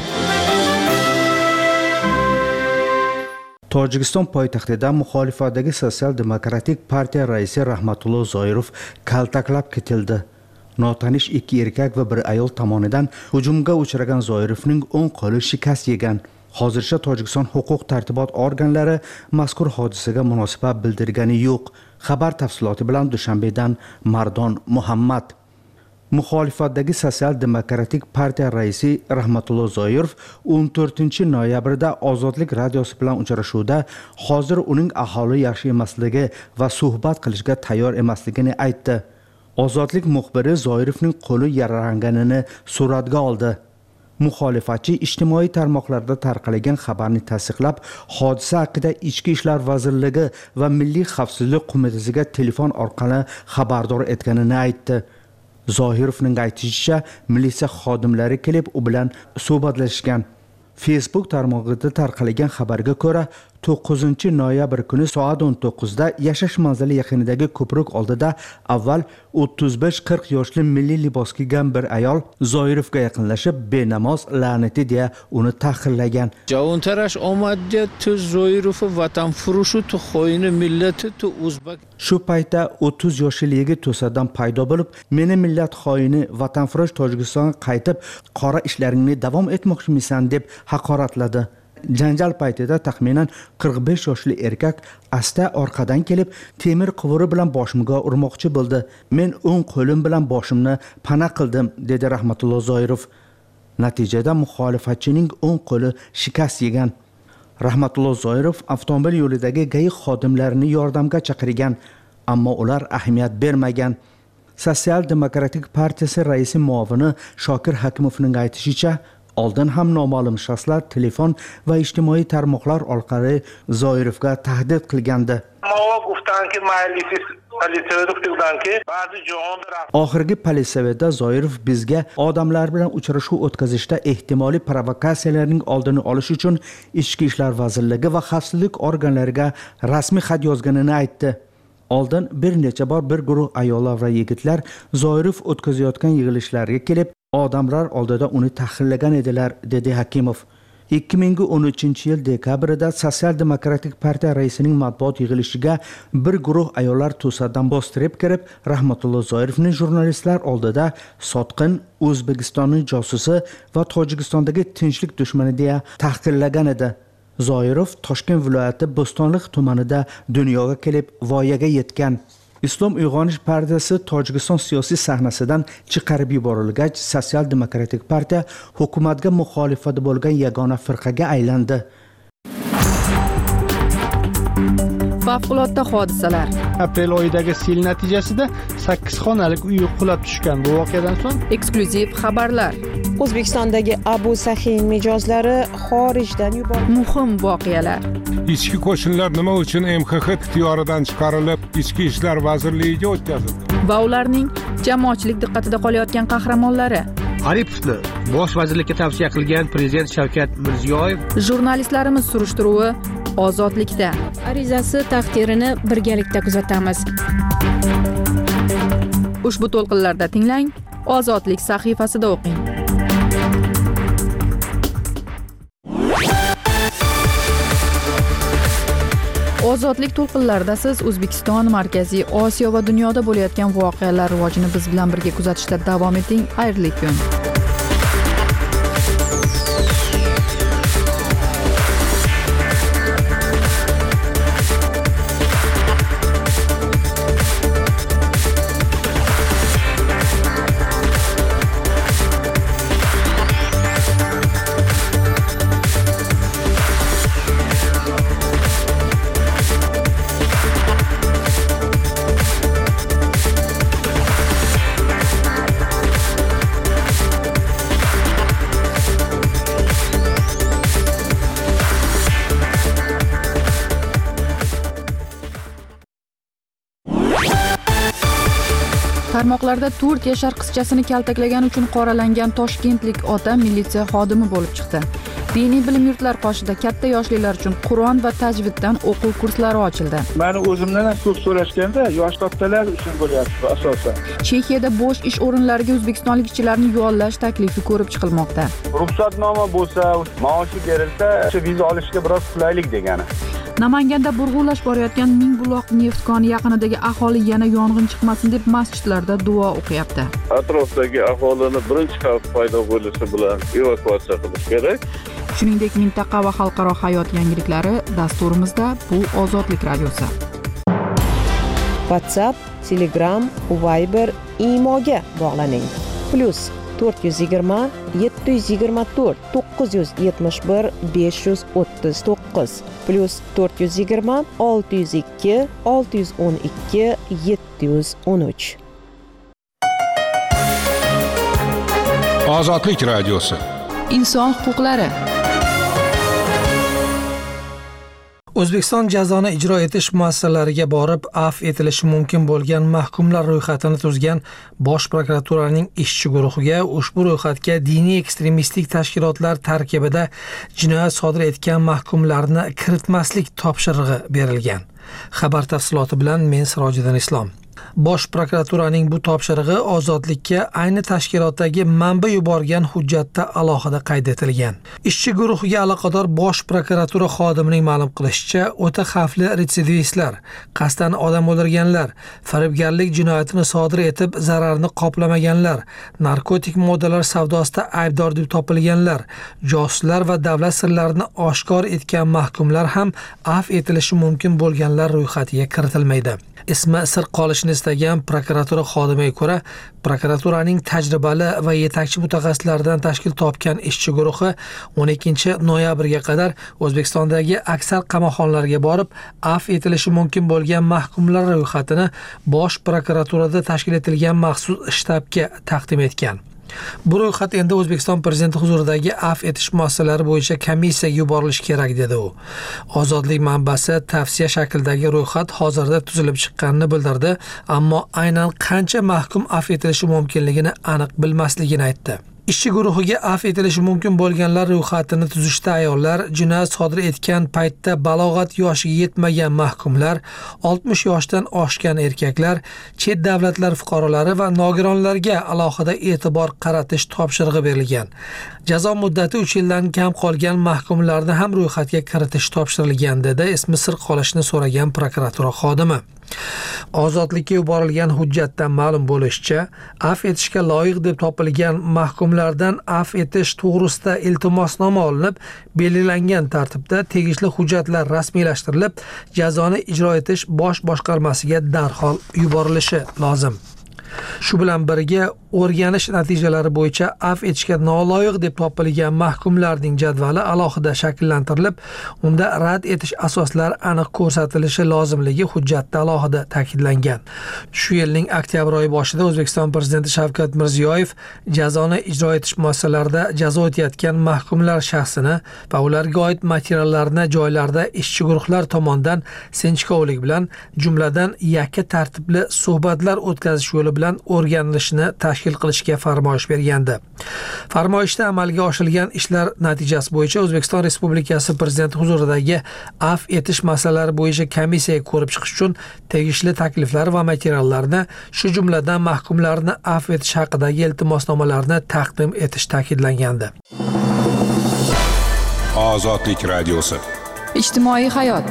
Tojikiston poytaxtida muxolifatdagi Sotsial-demokratik partiya raisi Rahmatullo Zoirov kaltaklab ketildi. Notanish 2 erkak va 1 ayol tomonidan hujumga uchragan Zoirovning o'ng qo'li shikast yegan. Hozircha Tojikiston huquq tartibot organlari mazkur hodisaga munosabat bildirgani yo'q. Xabar tafsiloti bilan Dushanbedan Mardon Muhammad. Muxolifatdagi Sotsial-demokratik partiya raisi Rahmatullo Zoirov 14-noyabrda Ozodlik radiosi bilan uchrashuvda hozir uning aholi yaxshi emasligi va suhbat qilishga tayyor emasligini aytdi. Ozodlik muxbiri Zoirovning qo'li yaralanganini suratga oldi. Muxolifatchi ijtimoiy tarmoqlarda tarqalgan xabarni tasdiqlab, hodisa haqida Ichki ishlar vazirligi va Milliy xavfsizlik qo'mitasiga telefon orqali xabardor etganini aytdi. Zoirovning aytishicha, militsiya xodimlari kelib u bilan suhbatlashgan. Facebook tarmog'ida tarqalgan xabarga ko'ra, 9-noyabr kuni soat 19 da yashash manzili yaqinidagi ko'prik oldida avval 35-40 yoshli milliy libos kiygan bir ayol Zoirovga yaqinlashib, benamoz la'nati deya uni tahqirlagan. Javontarosh omadda tu Zoirov vatanfurushi tu xoini millati tu o'zbek. Shu paytda 30 yoshli yigit to'sadan paydo bo'lib, meni millat xoini vatanfurush Tojikistonga qaytib, qora ishlaringni davom etmoqchimisan deb haqoratladi. Janjal paytida taxminan 45 yoshli erkak asta orqadan kelib, temir quvuri bilan boshimga urmoqchi bo'ldi. Men o'ng qo'lim bilan boshimni pana qildim, dedi Rahmatullo Zoirov. Natijada muxolifatchining o'ng qo'li shikast yegan. Rahmatullo Zoirov avtomobil yo'lidagi GAI xodimlarini yordamga chaqirgan, ammo ular ahamiyat bermagan. Sotsial-demokratik partiyasi raisi muovini Shokir Hakimovning aytishicha, oldin ham noma'lum shaxslar telefon va ijtimoiy tarmoqlar orqali Zoirovga tahdid qilgandi. Oxirgi politsiyada Zoirov bizga odamlar bilan uchrashuv o'tkazishda ehtimoliy provokatsiyalarning oldini olish uchun Ichki ishlar vazirligi va xavfsizlik organlariga rasmiy xat yozganini aytdi. Oldin bir necha bor bir guruh ayollar va yigitlar Zoirov o'tkazayotgan yig'ilishlarga kelib, odamlar oldida uni tahqirlagan edilar, dedi Hakimov. 2013-yil dekabrida Sotsial-demokratik partiya raisining matbuot yig'ilishiga bir guruh ayollar to'sadan bostirib kirib, Rahmatullo Zoirovning jurnalistlar oldida sotqin, O'zbekistonning josusi va Tojikistondagi tinchlik dushmani deya tahqirlagan edi. Zoirov Toshkent viloyati Bo'stonliq tumanida dunyoga kelib voyaga yetgan. Islom uyg'onish partiyasi Tojikiston siyosiy sahnasidan chiqarib yuborilgach, Sotsial-demokratik partiya hukumatga muxolifat bo'lgan yagona firqaga aylandi. Favqulodda hodisalar. Aprel oyidagi sel natijasida 8 xonalik uy qulab tushgan. Bu voqeadan so'ng eksklyuziv xabarlar. O'zbekistondagi Abu Sahin mijozlari xorijdan yuborildi. Muhim voqealar. Ichki qo'shinlar nima uchun MXX ixtiyoridan chiqarilib, Ichki ishlar vazirligiga o'tkazildi? Va ularning jamoatchilik diqqatida qolayotgan qahramonlari. Aripovni bosh vazirlikka tavsiya qilgan prezident Shavkat Mirziyoyev. Jurnalistlarimiz surishtiruvi Ozodlikda. Arizasi taqdirini birgalikda kuzatamiz. Ushbu to'lqinlarda tinglang, Ozodlik sahifasida o'qing. Ozodlik to'lqinlarida siz O'zbekiston, Markaziy Osiyo va dunyoda bo'layotgan voqealar rivojini biz bilan birga kuzatishda davom eting. Xayrli kun. Tarmoqlarda 4 yashar qizchasini kaltaklagani uchun qoralangan toshkentlik ota militsiya xodimi bo'lib chiqdi. Diniy bilim yurtlari qoshida katta yoshlilar uchun Qur'on va tajviddan o'quv kurslari ochildi. Meni o'zimdan ham ko'p so'rashganda yosh otalar uchun bo'lyapti asosan. Chexiyada bo'sh ish o'rinlariga o'zbekistonlik ishchilarni yollash taklifi ko'rib chiqilmoqda. Ruxsatnoma bo'lsa, maoshi berilsa, viza olishga biroz qulaylik degani. Namanganda burg'ulash borayotgan Mingbuloq neft koni yaqinidagi aholi yana yong'in chiqmasin deb masjidlarda duo o'qiyapti. Atrofdagi aholini birinchi xavf paydo bo'lishi bilan evakuatsiya qilish kerak. Shuningdek, mintaqa va xalqaro hayot yangiliklari dasturimizda bu Ozodlik radiosi. WhatsApp, Telegram, Viber, Imoga bog'laning. +420 724 971 539 +420 602 612 713. Ozodlik radiosi. Inson huquqlari. O'zbekiston jazoni ijro etish muassasalariga borib afv etilishi mumkin bo'lgan mahkumlar ro'yxatini tuzgan Bosh prokuraturaning ishchi guruhiga ushbu ro'yxatga diniy ekstremistik tashkilotlar tarkibida jinoyat sodir etgan mahkumlarni kiritmaslik topshirig'i berilgan. Xabar tafsiloti bilan men Sirojiddin Islom. Bosh prokuraturaning bu topshirig'i Ozodlikka ayni tashkilotdagi manba yuborgan hujjatda alohida qayd etilgan. Ishchi guruhiga aloqador Bosh prokuratura xodimining ma'lum qilishicha, o'ta xavfli retsidivistlar, qasddan odam o'ldirganlar, firibgarlik jinoyatini sodir etib zararni qoplamaganlar, narkotik moddalar savdosida aybdor deb topilganlar, josuslar va davlat sirlarini oshkor etgan mahkumlar ham afv etilishi mumkin bo'lganlar ro'yxatiga kiritilmaydi. Ismi sir qolishini istagan prokuratura xodimiga ko'ra, prokuraturaning tajribali va yetakchi mutaxassislaridan tashkil topgan ishchi guruhi 12 noyabrga qadar O'zbekistondagi aksar qamoqxonalarga borib, afv etilishi mumkin bo'lgan mahkumlar ro'yxatini Bosh prokuraturada tashkil etilgan maxsus shtabga taqdim etgan. Bu ro'yxat endi O'zbekiston prezidenti huzuridagi afv etish muassasalari bo'yicha komissiyaga yuborilishi kerak dedi u. Ozodlik manbasi tavsiya shaklidagi ro'yxat hozirda tuzilib chiqqanini bildirdi, ammo aynan qancha mahkum afv etilishi mumkinligini aniq bilmasligini aytdi. Ishchi guruhiga afv etilishi mumkin bo'lganlar ro'yxatini tuzishda ayollar, jinoyat sodir etgan paytda balog'at yoshiga yetmagan mahkumlar, 60 yoshdan oshgan erkaklar, chet davlatlar fuqarolari va nogironlarga alohida e'tibor qaratish topshirig'i berilgan. Jazo muddati 3 yildan kam qolgan mahkumlarni ham ro'yxatga kiritish topshirilgan dedi ismi sir qolishini so'ragan prokuratura xodimi. Ozodlikka yuborilgan hujjatdan ma'lum bo'lishicha, afv etishga loyiq deb topilgan mahkumlardan afv etish to'g'risida iltimosnoma olinib, belgilangan tartibda tegishli hujjatlar rasmiylashtirilib, jazoni ijro etish bosh boshqarmasiga darhol yuborilishi lozim. Shu bilan birga o'rganish natijalari bo'yicha afv etishga noloyiq deb topilgan mahkumlarning jadvali alohida shakllantirilib, unda rad etish asoslari aniq ko'rsatilishi lozimligi hujjatda alohida ta'kidlangan. Shu yilning oktyabr oyi boshida O'zbekiston prezidenti Shavkat Mirziyoyev jazoni ijro etish muassasalarida jazo o'tayotgan mahkumlar shaxsini va ularga oid materiallarni joylarda ishchi guruhlar tomonidan sinchkovlik bilan, jumladan yakka tartibli suhbatlar o'tkazish yo'li bilan o'rganilishini tashkil qilishga farmoyish bergandi. Farmoyishda amalga oshirilgan ishlar natijasi bo'yicha O'zbekiston Respublikasi prezidenti huzuridagi afv etish masalalari bo'yicha komissiyaga ko'rib chiqish uchun tegishli takliflar va materiallarni, shu jumladan mahkumlarni afv etish haqidagi iltimosnomalarni taqdim etish ta'kidlangandi. Ozodlik radiosi. Ijtimoiy hayot.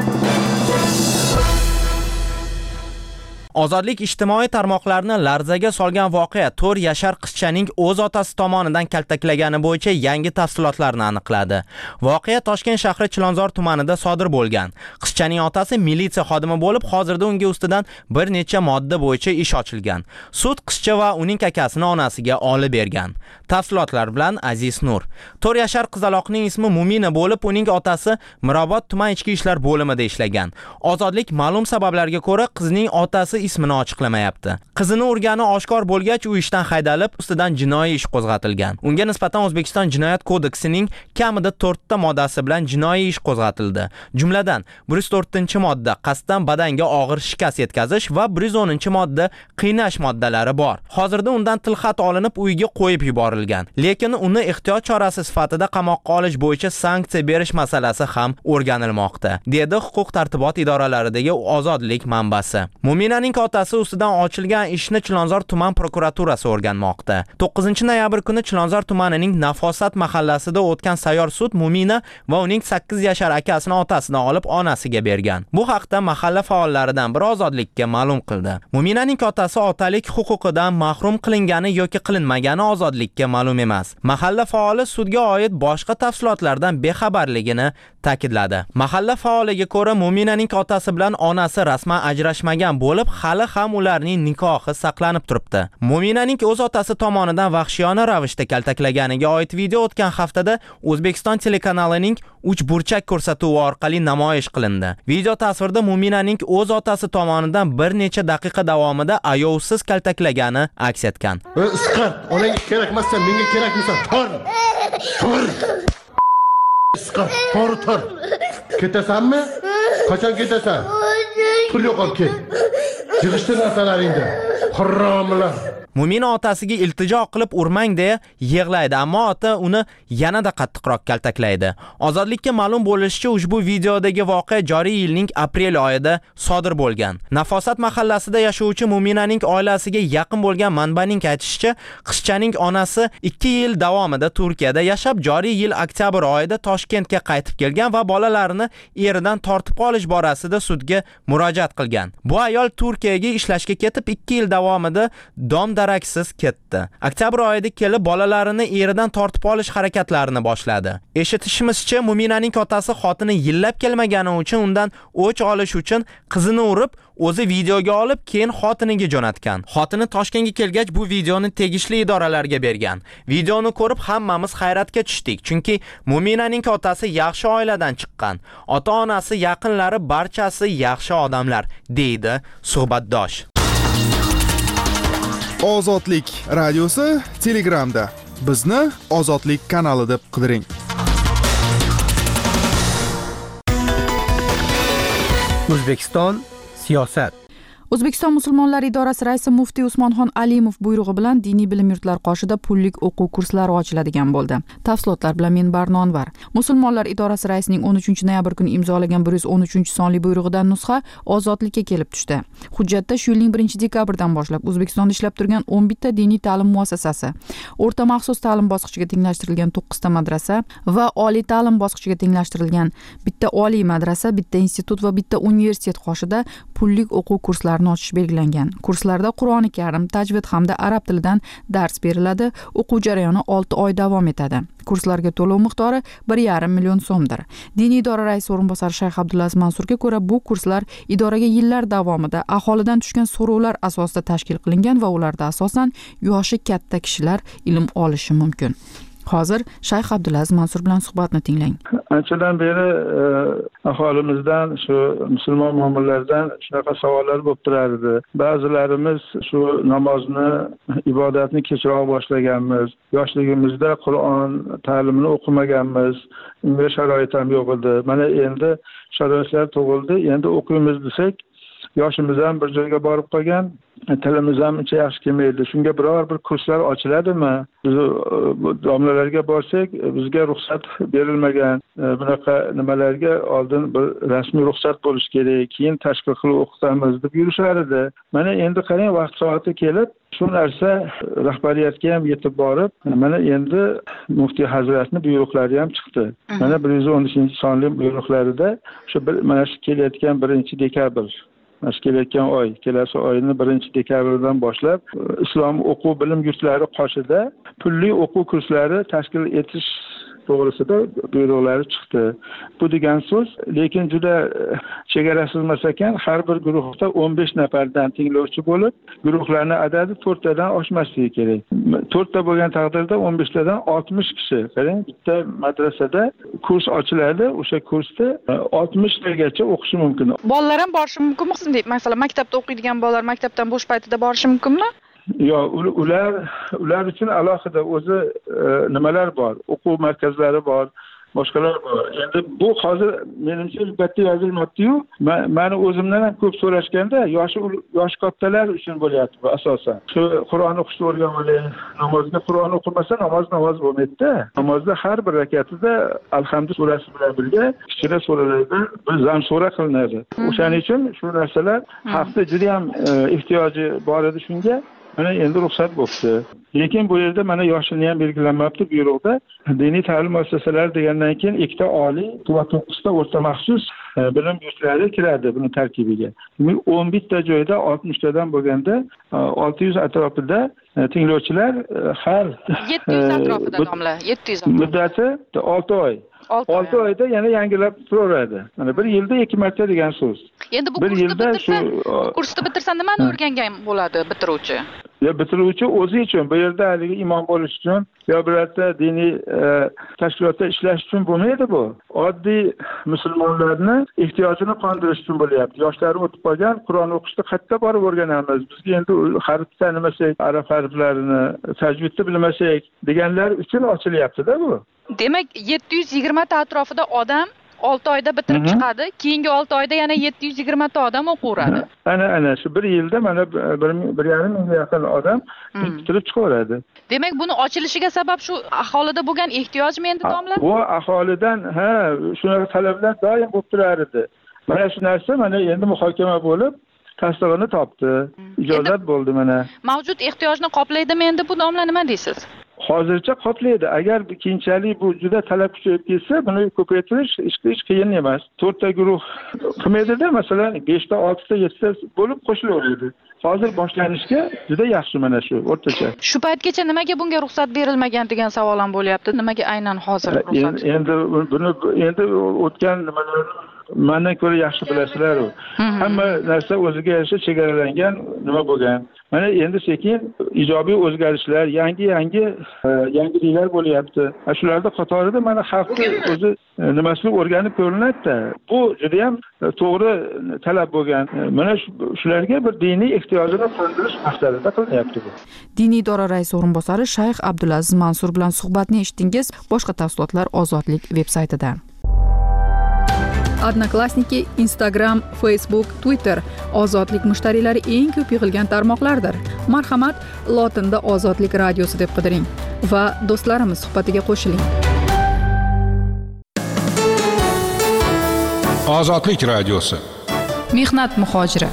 Ozodlik ijtimoiy tarmoqlarni larzaga solgan voqea 4 yashar qizchaning o'z otasi tomonidan kaltaklagani bo'yicha yangi tafsilotlarni aniqladi. Voqea Toshkent shahri Chilonzor tumanida sodir bo'lgan. Qizchaning otasi militsiya xodimi bo'lib, hozirda unga ustidan bir necha modda bo'yicha ish ochilgan. Sud qizcha va uning akasini onasiga olib bergan. Tafsilotlar bilan Aziz Nur. 4 yashar qizaloqning ismi Mumina bo'lib, uning otasi Mirobod tuman ichki ishlar bo'limida ishlagan. Ozodlik ma'lum sabablarga ko'ra qizning otasi ismini ochiqlamayapti. Qizini urgani oshkor bo'lgach, u ishdan haydalib, ustidan jinoiy ish qo'zg'atilgan. Unga nisbatan O'zbekiston Jinoyat kodeksining kamida 4 ta moddasi bilan jinoiy ish qo'zg'atildi. Jumladan 104-modda qasddan badanga og'ir shikast yetkazish va 110-modda qiynash moddalari bor. Hozirda undan tilxat olinib, uyiga qo'yib yuborilgan. Lekin uni ehtiyot chorasi sifatida qamoqqa olish bo'yicha sanksiya berish masalasi ham o'rganilmoqda, dedi huquq tartibot idoralaridagi ozodlik manbasi. Muminaning otasi ustidan ochilgan ishni Chilonzor tuman prokuraturasi o'rganmoqda. 9-noyabr kuni Chilonzor tumanining Nafosat mahallasida o'tgan sayyor sud Mumina va uning 8 yashar akasini otasidan olib onasiga bergan. Bu haqda mahalla faollaridan biri ozodlikka ma'lum qildi. Muminaning otasi otalik huquqidan mahrum qilingani yoki qilinmagani ozodlikka ma'lum emas. Mahalla faoli sudga oid boshqa tafsilotlardan bexabarligini ta'kidladi. Mahalla faoliga ko'ra Muminaning otasi bilan onasi rasman ajrashmagan bo'lib, hali ham ularning nikohi saqlanib turibdi. Muminaning o'z otasi tomonidan vahshiyona ravishda kaltaklaganiga oid video o'tgan haftada O'zbekiston telekanalining 3 burchak ko'rsatuvi orqali namoyish qilindi. Video tasvirda Muminaning o'z otasi tomonidan bir necha daqiqa davomida ayovsiz kaltaklagani aks etgan. Isqar, onangga kerakmassan, menga kerakmisan? Tor. Isqar, tor. Ketasanmi? Qachon ketasan? Pul yo'q olib kel. Jig'ishti narsalaringda. Haromlar. Mumina otasiga iltijo qilib urmang deya yig'laydi, ammo ota uni yanada qattiqroq kaltaklaydi. Ozodlikka ma'lum bo'lishicha, ushbu videodagi voqea joriy yilning aprel oyida sodir bo'lgan. Nafosat mahallasida yashovchi Muminaning oilasiga yaqin bo'lgan manbaning aytishicha, qizchaning onasi 2 yil davomida Turkiyada yashab, joriy yil oktyabr oyida Toshkentga qaytib kelgan va bolalarini eridan tortib qolish borasida sudga murojaat qilgan. Bu ayol Turkiyaga ishlashga ketib 2 yil davomida daraksiz ketdi. Oktyabr oyida kelib bolalarini eridan tortib olish harakatlarini boshladi. Eshitishimizcha, Muminaning otasi xotini yillab kelmagani uchun undan o'ch olish uchun qizini urib, o'zi videoga olib, keyin xotiniga jo'natgan. Xotini Toshkentga kelgach, bu videoni tegishli idoralarga bergan. Videoni ko'rib hammamiz hayratga tushdik, chunki Muminaning otasi yaxshi oiladan chiqqan. Ota-onasi, yaqinlari barchasi yaxshi odamlar, deydi suhbatdosh. Ozodlik radiosi Telegramda. Bizni Ozodlik kanali deb qidiring. O'zbekiston siyosat. O'zbekiston musulmonlari idorasi raisi muftiy Usmonxon Alimov buyrug'i bilan diniy bilim yurtlari qoshida pullik o'quv kurslari ochiladigan bo'ldi. Tafsilotlar bilan men Barno Anvar. Musulmonlar idorasi raisining 13-noyabr kuni imzolagan 113-sonli buyrug'idan nusxa ozodlikka kelib tushdi. Hujjatda shu yilning 1-dekabrdan boshlab O'zbekistonda ishlab turgan 11 ta diniy ta'lim muassasasi, o'rta maxsus ta'lim bosqichiga tenglashtirilgan 9 ta madrasa va oliy ta'lim bosqichiga tenglashtirilgan bitta oliy madrasa, bitta institut va bitta universitet qoshida pullik o'quv kurslari ochish belgilangan. Kurslarda Qur'oni Karim, tajvid hamda arab tilidan dars beriladi. O'quv jarayoni 6 oy davom etadi. Kurslarga to'lov miqdori 1,5 million so'mdir. Diniy idora raisi o'rinbosari Shayx Abdulaziz Mansurga ko'ra, bu kurslar idoraga yillar davomida aholidan tushgan so'rovlar asosida tashkil qilingan va ularda asosan yoshi katta kishilar ilm olishi mumkin. Hozir Shayx Abdulaziz Mansur bilan suhbatni tinglang. Anchadan beri aholimizdan, shu musulmon mu'minlardan shunaqa savollar bo'lib turardi. Ba'zilarimiz shu namozni, ibodatni kechroq boshlaganmiz. Yoshligimizda Qur'on ta'limini o'qimaganmiz. Unga sharoit ham yo'q edi. Mana endi sharoitlar tug'ildi. Endi o'qiymiz desak, yoshimiz ham bir joyga borib qolgan, tilimiz ham uncha yaxshi kelmaydi. Shunga biror bir kurslar ochiladimi? Biz domlalarga borsak, bizga ruxsat berilmagan. Bunaqa nimalarga oldin bir rasmiy ruxsat bo'lishi kerak, keyin tashkil qilib o'qitamiz deb yurishar edi. Mana endi qarang, vaqt soati kelib, shu narsa rahbariyatga ham yetib borib, mana endi muftiy hazratning buyruqlari ham chiqdi. Mana 113-sonli buyruqlarida shu mana shu kelayotgan 1-dekabr kelayotgan oy, kelasi oyning 1-dekabridan boshlab islom o'quv bilim yurtlari qoshida pulli o'quv kurslari tashkil etish to'g'risida buyruqlari chiqdi. Bu degan so'z, lekin juda chegarasiz emas ekan, har bir guruhda 15 nafardan tinglovchi bo'lib, guruhlarning adadi 4 tadan oshmasligi kerak. 4 ta bo'lgan taqdirda 15 tadan 60 kishi. Qarang, bitta madrasada kurs ochiladi, o'sha kursda 60 tagacha o'qishi mumkin. Bolalar ham borishi mumkinmi? Masalan, maktabda o'qiydigan bolalar maktabdan bo'sh paytida borishi mumkinmi? Yo'q, ular uchun alohida o'zi nimalar bor? O'quv markazlari bor, boshqalar bor. Endi bu hozir menimcha albatta yozilmabdi-yu, meni o'zimdan ham ko'p so'rashganda, yosh kattalar uchun bo'lyapti bu asosan. Shu Qur'on o'qishni o'rganib, namozga Qur'on o'qimasa namoz bo'lmaydi-da. Namozda har bir rakatida alhamdu surasi bilan birga kichkina suralardan bir zam sura qilinadi. O'shaning uchun shu narsalar hafta juda ham ehtiyoji bor edi shunga. Mana endi ruxsat bo'ldi. Lekin bu yerda mana yoshini ham belgilanmabdi buyruqda. Diniy ta'lim muassasalari degandan keyin ikkita oliy va 9 ta o'rta maxsus bilim yurtlari kiradi buning tarkibiga. 11 ta joyda 60 tadan bo'lganda 600 atrofida tinglovchilar har 700 atrofida domla, 700 muddati 6 oy. 6 oyda yana yangilab turaveradi. Mana bir yilda 2 marta degan so'z. Endi bu kursni bitirsa nimani o'rgangan bo'ladi bitiruvchi? Ya bitiruvchi o'zi uchun, bu yerda haligi imom bo'lish uchun yo birorta diniy tashkilotda ishlash uchun bo'lmaydi bu. Oddiy musulmonlarni ehtiyojini qondirish uchun bo'lyapti. Yoshlari o'tib qolgan, Qur'on o'qishni qayerda borib o'rganamiz? Bizga endi harfni tanimasak, arab harflarini, tajvidni bilmasak deganlar uchun ochilyapti-da bu. Demak, 720 ta atrofida odam 6 oyda bitirib chiqadi, keyingi 6 oyda yana 720 ta odam o'qiyveradi. Ana shu bir yilda mana 1,5 mingga yaqin odam bitirib chiqaveradi. Demak, buni ochilishiga sabab shu aholida bo'lgan ehtiyojmi endi domla? Bu aholidan shunaqa talablar doim bo'lib turar edi. Mana shu narsa mana endi muhokama bo'lib, tasdig'ini topdi. Ijozat bo'ldi mana. Mavjud ehtiyojni qoplaydimi endi bu domla, nima deysiz? Hozircha qoplaydi. Agar keyinchalik bu juda talab kuchayib ketsa, buni ko'paytirish hech qiyin emas. 4 ta guruh qilmaydida, masalan, 5 ta, 6 ta, 7 ta bo'lib qo'shilaveradi. Hozir boshlanishga juda yaxshi mana shu o'rtacha. Shu paytgacha nimaga bunga ruxsat berilmagan degan savol ham bo'lyapti. Nimaga aynan hozir ruxsat? Endi o'tgan nimalar mendan ko'ra yaxshi bilasizlar. Hamma narsa o'ziga yarasha chegaralangan nima bo'lgan. Mana endi sekin ijobiy o'zgarishlar, yangiliklar bo'lyapti. Shularda qatorida mana xalqni o'zi nimasini o'rganib ko'rinadi-da. Bu juda ham to'g'ri talab bo'lgan. Mana shularga bir diniy ehtiyojini qondirish maqsadida qilinyapti bu. Diniy idora raisi o'rinbosari Shayx Abdulaziz Mansur bilan suhbatni eshitdingiz. Boshqa tafsilotlar Ozodlik veb-saytidan. Odnoklassniki, Instagram, Facebook, Twitter Ozodlik mushtariylari eng ko'p yig'ilgan tarmoqlardir. Marhamat, lotinda Ozodlik radiosi deb qidiring va do'stlarimiz suhbatiga qo'shiling. Ozodlik radiosi. Mehnat muhojiri.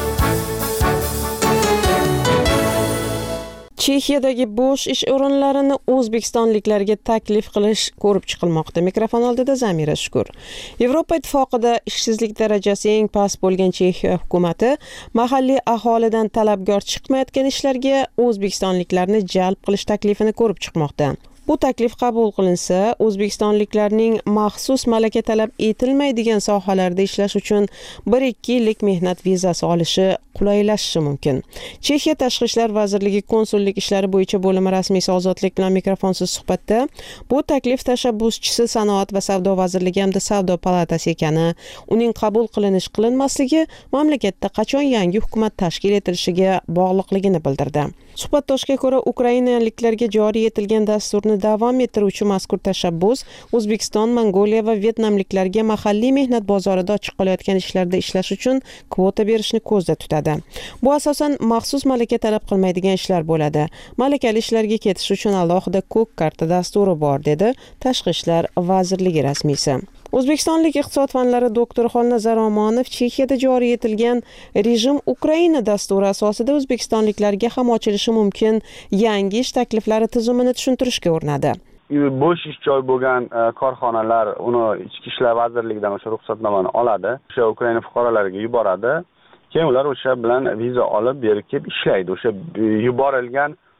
Chexiyadagi bo'sh ish o'rinlarini o'zbekistonliklarga taklif qilish ko'rib chiqilmoqda. Mikrofon oldida Zamira Shukur. Yevropa ittifoqida ishsizlik darajasi eng past bo'lgan Chexiya hukumatı mahalliy aholidan talabgor chiqmayotgan ishlarga o'zbekistonliklarni jalb qilish taklifini ko'rib chiqmoqda. Bu taklif qabul qilinsa, o'zbekistonliklarning maxsus malaka talab etilmaydigan sohalarda ishlash uchun 1-2 yillik mehnat vizasi olishi qulaylashishi mumkin. Chexiya Tashqi ishlar vazirligi konsullik ishlari bo'yicha bo'limi rasmiysi Ozodlik bilan mikrofonsiz suhbatda bu taklif tashabbuschisi Sanoat va savdo vazirligi hamda savdo palatasi ekani, uning qabul qilinmasligi mamlakatda qachon yangi hukumat tashkil etilishiga bog'liqligini bildirdi. Suhbatdoshga ko'ra, ukrainaliklarga joriy etilgan dasturni davom ettiruvchi mazkur tashabbus O'zbekiston, Mongoliya va Vyetnamliklarga mahalliy mehnat bozorida ochiq qolayotgan ishlarda ishlash uchun kvota berishni ko'zda tutadi. Bu asosan maxsus malaka talab qilmaydigan ishlar bo'ladi. Malakali ishlarga ketish uchun alohida ko'k karta dasturi bor, dedi Tashqi ishlar vazirligi rasmiysi. O'zbekistonlik iqtisod fanlari doktori Xolnazar Omonov Chexiyada joriy etilgan rejim Ukraina dasturi asosida o'zbekistonliklarga ham ochilishi mumkin yangi ish takliflari tizimini tushuntirishga urinadi. Bo'sh ish joy bo'lgan korxonalar uni Ichki ishlar vazirligidan o'sha ruxsatnomani oladi, o'sha Ukraina fuqarolariga yuboradi. Keyin ular o'sha bilan viza olib berib kelib ishlaydi. O'sha yuborilgan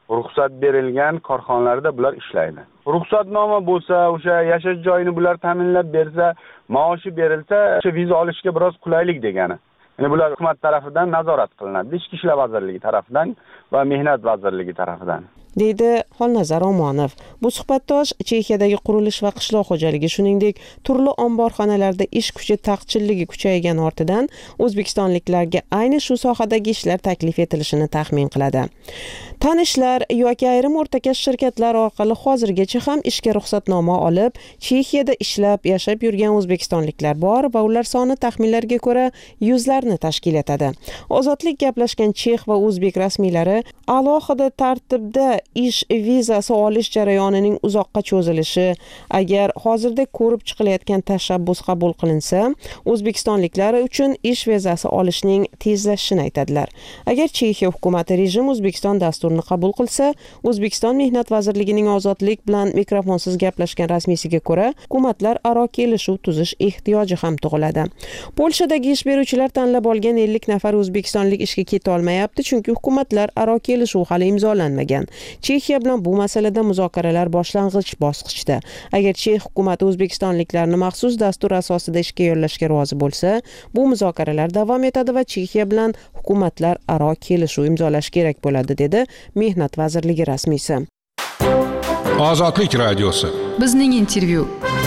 ruxsat berilgan korxonalarda bular ishlaydi. Ruxsatnoma bo'lsa, o'sha yashash joyini bular ta'minlab bersa, maoshi berilsa, o'sha viza olishga biroz qulaylik degani. Ya'ni bular hukumat tarafidan nazorat qilinadi, Ichki ishlar vazirligi tarafidan va Mehnat vazirligi tarafidan. deydi Xolnazar Omonov. Bu suhbatdosh Chexiyadagi qurilish va qishloq xo'jaligi, shuningdek turli omborxonalarda ish kuchi taqchilligi kuchaygani ortidan o'zbekistonliklarga ayni shu sohadagi ishlar taklif etilishini taxmin qiladi. Tanishlar yoki ayrim o'rtakash shirkatlar orqali hozirgacha ham ishga ruxsatnoma olib, Chexiyada ishlab, yashab yurgan o'zbekistonliklar bor va ular soni taxminlarga ko'ra yuzlarni tashkil etadi. Ozodlik gaplashgan chex va o'zbek rasmiylari alohida tartibda ish vizasi olish jarayonining uzoqqa cho'zilishi, agar hozirda ko'rib chiqilayotgan tashabbus qabul qilinsa, o'zbekistonliklar uchun ish vizasi olishning tezlashishini aytadilar. Agar Chexiya hukumati rejim O'zbekiston dasturini qabul qilsa, O'zbekiston Mehnat vazirligining ozodlik bilan mikrofonsiz gaplashgan rasmiysiga ko'ra, hukumatlar aro kelishuv tuzish ehtiyoji ham tug'iladi. Polshadagi ish beruvchilar tanlab olgan 50 nafar o'zbekistonlik ishga keta olmayapti, chunki hukumatlar aro kelishuv hali imzolanmagan. Chexiya bilan bu masalada muzokaralar boshlang'ich bosqichda. Agar Chex hukumati o'zbekistonliklarni maxsus dastur asosida ishga yollashga rozi bo'lsa, bu muzokaralar davom etadi va Chexiya bilan hukumatlar aro kelishuv imzolash kerak bo'ladi, dedi Mehnat vazirligi rasmiysi. Ozodlik radiosi. Bizning intervyu.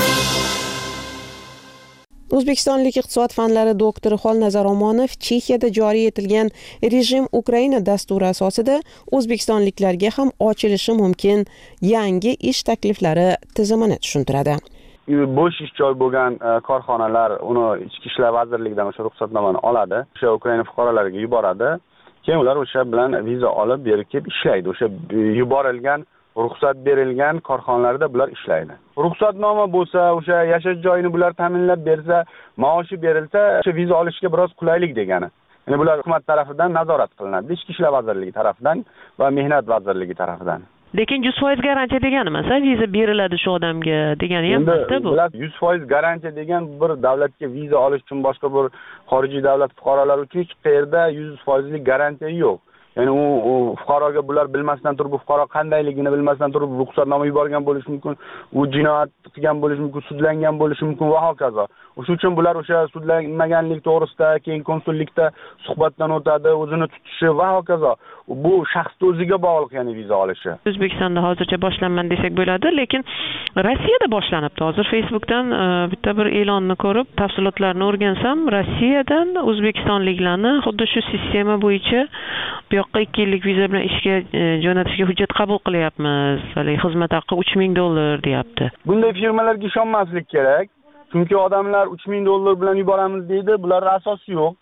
O'zbekistonlik iqtisod fanlari doktori Xolnazar Omonov Chexiyada joriy etilgan rejim Ukraina dasturi asosida o'zbekistonliklarga ham ochilishi mumkin yangi ish takliflari tizimini tushuntiradi. Bo'sh ish joy bo'lgan korxonalar uni Ichki ishlar vazirligidan o'sha ruxsatnomani oladi, o'sha Ukraina fuqarolariga yuboradi. Keyin ular o'sha bilan viza olib berib kelib ishlaydi. O'sha yuborilgan ruxsat berilgan korxonalarda bular ishlaydi. Ruxsatnoma bo'lsa, o'sha yashash joyini bular ta'minlab bersa, maoshi berilsa, o'sha viza olishga biroz qulaylik degani. Ya'ni bular hukumat tarafidan nazorat qilinadi, Ichki ishlar vazirligi tarafidan va Mehnat vazirligi tarafidan. Lekin 100% garantiya degani emas, viza beriladi shu odamga degani ham emasda bu. 100% garantiya degan bir davlatga viza olish uchun boshqa bir xorijiy davlat fuqarolari uchun hech qayerda 100% garantiya yo'q. Ya'ni u fuqaroga bular bilmasdan turib, bu fuqaro qandayligini bilmasdan turib ruxsatnoma yuborgan bo'lishi mumkin, u jinoyat qilgan bo'lishi mumkin, sudlangan bo'lishi mumkin va hokazo. O'shuning uchun bular o'sha sudlanmaganlik to'g'risida keyin konsullikda suhbatdan o'tadi, o'zini tutishi va hokazo. Bu shaxsning o'ziga bog'liq, ya'ni viza olishi. O'zbekistonda hozircha boshlanmadi desak bo'ladi, lekin Rossiyada boshlanibdi. Hozir Facebookdan bitta bir e'lonni ko'rib, tafsilotlarni o'rgansam, Rossiyadan o'zbekistonliklarni xuddi shu sistema bo'yicha bu yoqqa 2 yillik viza bilan ishga jo'natishga hujjat qabul qilyapmiz. Hali xizmat haqi $3000 deyapti. Bunday firmalarga ishonmaslik kerak. Chunki odamlar $3000 bilan yuboramiz deydi, bular asosi yo'q.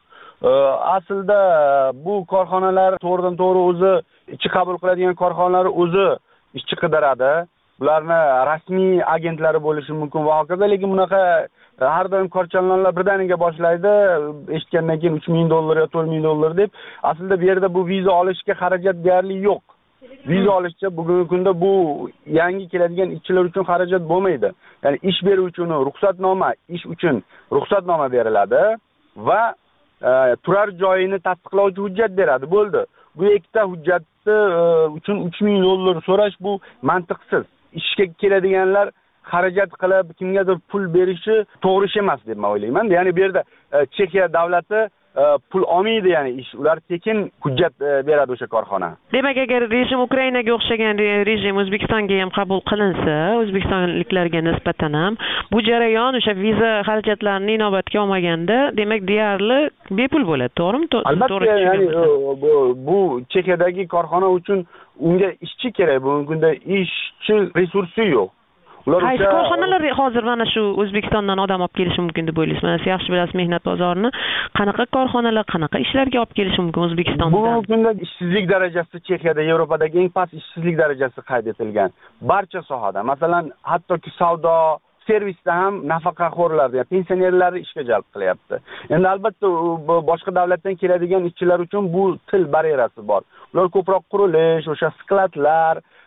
Aslida bu korxonalar to'g'ridan to'g'ri o'zi ishchi qabul qiladigan korxonalar o'zi ishchi qidiradi. Bularni rasmiy agentlari bo'lishi mumkin va hokazo, lekin bunaqa har doim korchalonlar birdaniga boshlaydi, eshitgandan keyin $3000 yo $4000 deb. Aslida bu yerda bu viza olishga xarajat deyarli yo'q. Viza olishcha bugungi kunda bu yangi keladigan ishchilar uchun xarajat bo'lmaydi. Ya'ni ish beruvchi ish uchun ruxsatnoma beriladi va turar joyini tasdiqlovchi hujjat beradi, bo'ldi. Bu ikkita hujjatni uchun $3000 so'rash bu mantiqsiz. Ishga keladiganlar xarajat qilib kimgadir pul berishi to'g'ri ish emas deb men o'ylayman. Ya'ni bu yerda Chexiya davlati pul olmaydi, ya'ni ular tekin hujjat beradi o'sha korxona. Demak, agar rejim Ukrainaga o'xshagan rejim O'zbekistonga ham qabul qilinsa, o'zbekistonliklarga nisbatan ham bu jarayon o'sha viza xarajatlarini inobatga olmaganda, demak deyarli bepul bo'ladi, to'g'rimi? Albatta, ya'ni bu Chexiyadagi korxona uchun unga ishchi kerak, bugungi kunda ishchi resursi yo'q. Qaysi korxonalar hozir mana shu O'zbekistondan odam olib kelishi mumkin deb o'ylaysiz? Siz yaxshi bilasiz mehnat bozorini. Qanaqa korxonalar, qanaqa ishlarga olib kelishi mumkin O'zbekistondan? Bugungi kunda ishsizlik darajasi Chexiyada Yevropadagi eng past ishsizlik darajasi qayd etilgan. Barcha sohada, masalan, hattoki savdo, servisda ham nafaqaxo'rlar, ya'ni pensionerlarni ishga jalb qilyapti. Endi albatta boshqa davlatdan keladigan ishchilar uchun bu til barierasi bor. Ular ko'proq qurilish, o'sha skladlar,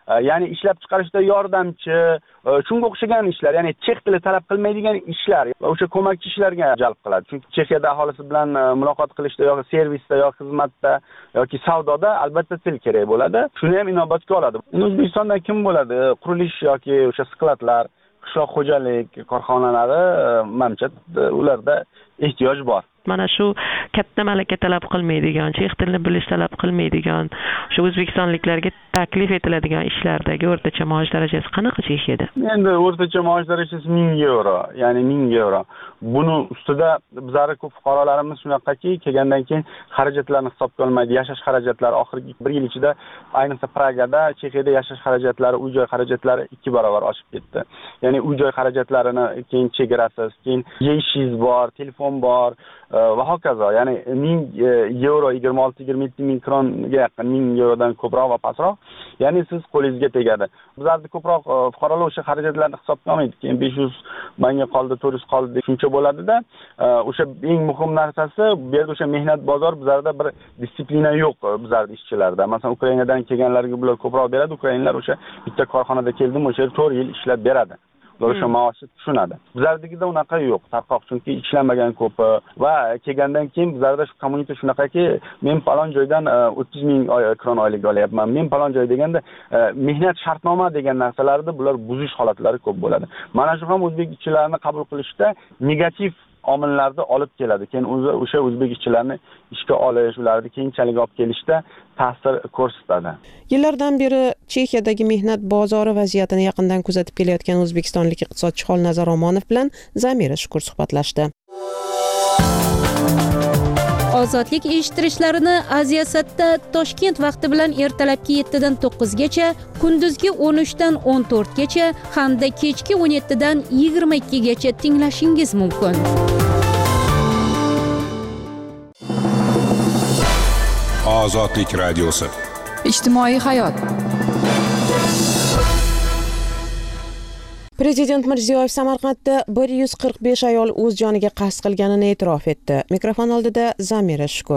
ya'ni ishlab chiqarishda yordamchi, shunga o'xshagan ishlar, ya'ni chex tili talab qilmaydigan ishlar va o'sha ko'makchi ishlarga jalb qiladi. Chunki Chexiyada aholisi bilan muloqot qilishda yoki servisda yoki xizmatda yoki savdoda albatta til kerak bo'ladi. Shuni ham inobatga oladi. Endi O'zbekistonda kim bo'ladi? Qurilish yoki o'sha skladlar, qishloq xo'jalik korxonalari, menimcha ularda ehtiyoj bor. Mana shu katta malaka talab qilmaydigan, chex tilini bilish talab qilmaydigan, shu o'zbekistonliklarga taklif etiladigan ishlardagi o'rtacha maosh darajasi qanaqa Chexiyada? Endi o'rtacha maosh darajasi 1000 euro, ya'ni 1000 euro. Buni ustida bizlar ko'p fuqarolarimiz shunaqaki, kelgandan keyin xarajatlarni hisobga olmaydi. Yashash xarajatlari oxirgi 1 yil ichida, ayniqsa Pragada, Chexiyada yashash xarajatlari, uy-joy xarajatlari 2 barobar oshib ketdi. Ya'ni uy-joy xarajatlarini keyin chegarasiz, keyin yeyishingiz bor, telefon bor va hokazo. Ya'ni 1000 euro 26-27 ming kronga yaqin, 1000 eurodan ko'proq va pastroq. Ya'ni siz qo'lingizga tegadi. Bizlarda ko'proq fuqarolar o'sha xarajatlarni hisobga olmaydi. Keyin 500 manga qoldi, 400 qoldi shuncha bo'ladida, o'sha eng muhim narsasi bu yerda o'sha mehnat bozor bizlarda bir disiplina yo'q bizlarda ishchilarda. Masalan, Ukrainadan kelganlarga bular ko'proq beradi. Ukrainlar o'sha bitta korxonada keldim, o'sha 4 yil ishlab beradi. Ular o'sha maoshni tushunadi. Bizlardagida unaqa yo'q, tarqoq, chunki ishlamagan ko'pi va kelgandan keyin bizlarda shu kommunika shunaqaki, men falon joydan 30 ming kron oylik olyapman. Men falon joy deganda mehnat shartnoma degan narsalarda bular buzish holatlari ko'p bo'ladi. Mana shu ham o'zbek ishchilarini qabul qilishda negativ omillarni olib keladi. Keyin o'sha o'zbek ishchilarini ishga olish, ularni keyinchalik olib kelishda ta'sir ko'rsatadi. Yillardan beri Chexiyadagi mehnat bozori vaziyatini yaqindan kuzatib kelayotgan o'zbekistonlik iqtisodchi Xolnazar Omonov bilan Zamira Shukur suhbatlashdi. Ozodlik eshittirishlarini Aziyasatda Toshkent vaqti bilan ertalabki 7 dan 9 gacha, kunduzgi 13 dan 14 gacha hamda kechki 17 dan 22 gacha tinglashingiz mumkin. Ozodlik radiosi. Ijtimoiy hayot. Prezident Mirziyoyev Samarqandda 145 ayol o'z joniga qasd qilganini e'tirof etdi. Mikrofon oldida Zamira Shukur.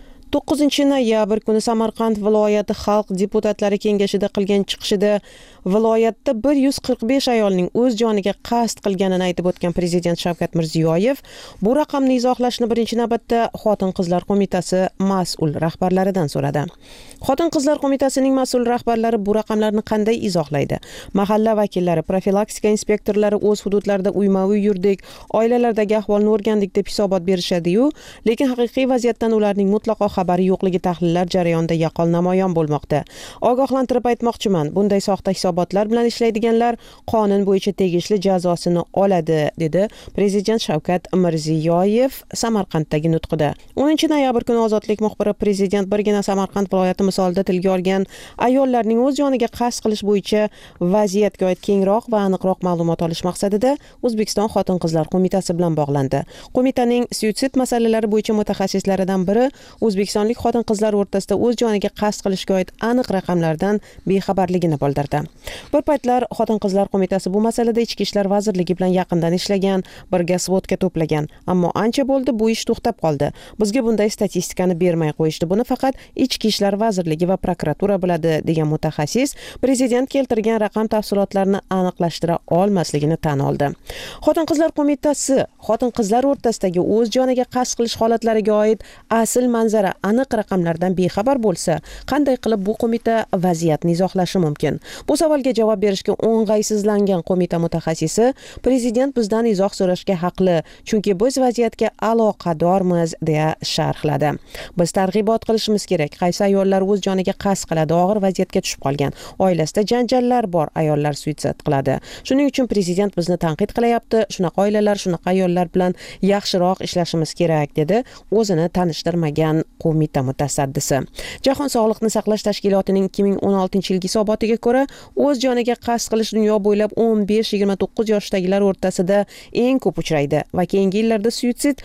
9-noyabr kuni Samarqand viloyati xalq deputatlari kengashida qilgan chiqishida viloyatda 145 ayolning o'z joniga qasd qilganini aytib o'tgan Prezident Shavkat Mirziyoyev bu raqamni izohlashni birinchi navbatda Xotin-qizlar qo'mitasi mas'ul rahbarlaridan so'radi. Xotin-qizlar qo'mitasining mas'ul rahbarlari bu raqamlarni qanday izohlaydi? Mahalla vakillari, profilaktika inspektorlari o'z hududlarida uyma-uy yurdik, oilalardagi ahvolni o'rgandik deb hisobot berishadi-yu, lekin haqiqiy vaziyatdan ularning mutlaqo xabari yo'qligi tahlillar jarayonida yaqqol namoyon bo'lmoqda. Ogohlantirib aytmoqchiman, bunday soxta hisobotlar bilan ishlaydiganlar qonun bo'yicha tegishli jazosini oladi, dedi Prezident Shavkat Mirziyoyev Samarqanddagi nutqida. 10-noyabr kuni Ozodlik muxbiri Prezident birgina Samarqand viloyati misolida tilga olgan ayollarning o'z joniga qasd qilish bo'yicha vaziyatga oid kengroq va aniqroq ma'lumot olish maqsadida O'zbekiston Xotin-qizlar qo'mitasi bilan bog'landi. Qo'mitaning suitsid masalalari bo'yicha mutaxassislaridan biri o'zbekistonlik xotin-qizlar o'rtasida o'z joniga qasd qilishga oid aniq raqamlardan bexabarligini bildirdi. Bir paytlar Xotin-qizlar qo'mitasi bu masalada Ichki ishlar vazirligi bilan yaqindan ishlagan, birga svodka to'plagan, ammo ancha bo'ldi bu ish to'xtab qoldi. Bizga bunday statistikani bermay qo'yishdi. Buni faqat Ichki ishlar vazirligi va prokuratura biladi, degan mutaxassis prezident keltirgan raqam tafsilotlarini aniqlashtira olmasligini tan oldi. Xotin-qizlar qo'mitasi xotin-qizlar o'rtasidagi o'z joniga qasd qilish holatlariga oid asl manzara aniq raqamlardan bexabar bo'lsa, qanday qilib bu qo'mita vaziyatni izohlashi mumkin? Bu savolga javob berishga o'ng'aysizlangan qo'mita mutaxassisi prezident bizdan izoh so'rashga haqli, chunki biz vaziyatga aloqadormiz, deya sharhladi. Biz targ'ibot qilishimiz kerak. Qaysi ayollar o'z joniga qasd qiladi, og'ir vaziyatga tushib qolgan, oilasida janjallar bor, ayollar suitsid qiladi. Shuning uchun prezident bizni tanqid qilyapti. Shunaqa oilalar, shunaqa ayollar bilan yaxshiroq ishlashimiz kerak, dedi o'zini tanishtirmagan qo'mita mutasaddisi. Jahon sog'liqni saqlash tashkilotining 2016-yilgi hisobotiga ko'ra, o'z joniga qasd qilish dunyo bo'ylab 15-29 yoshdagilar o'rtasida eng ko'p uchraydi va keyingi yillarda suitsid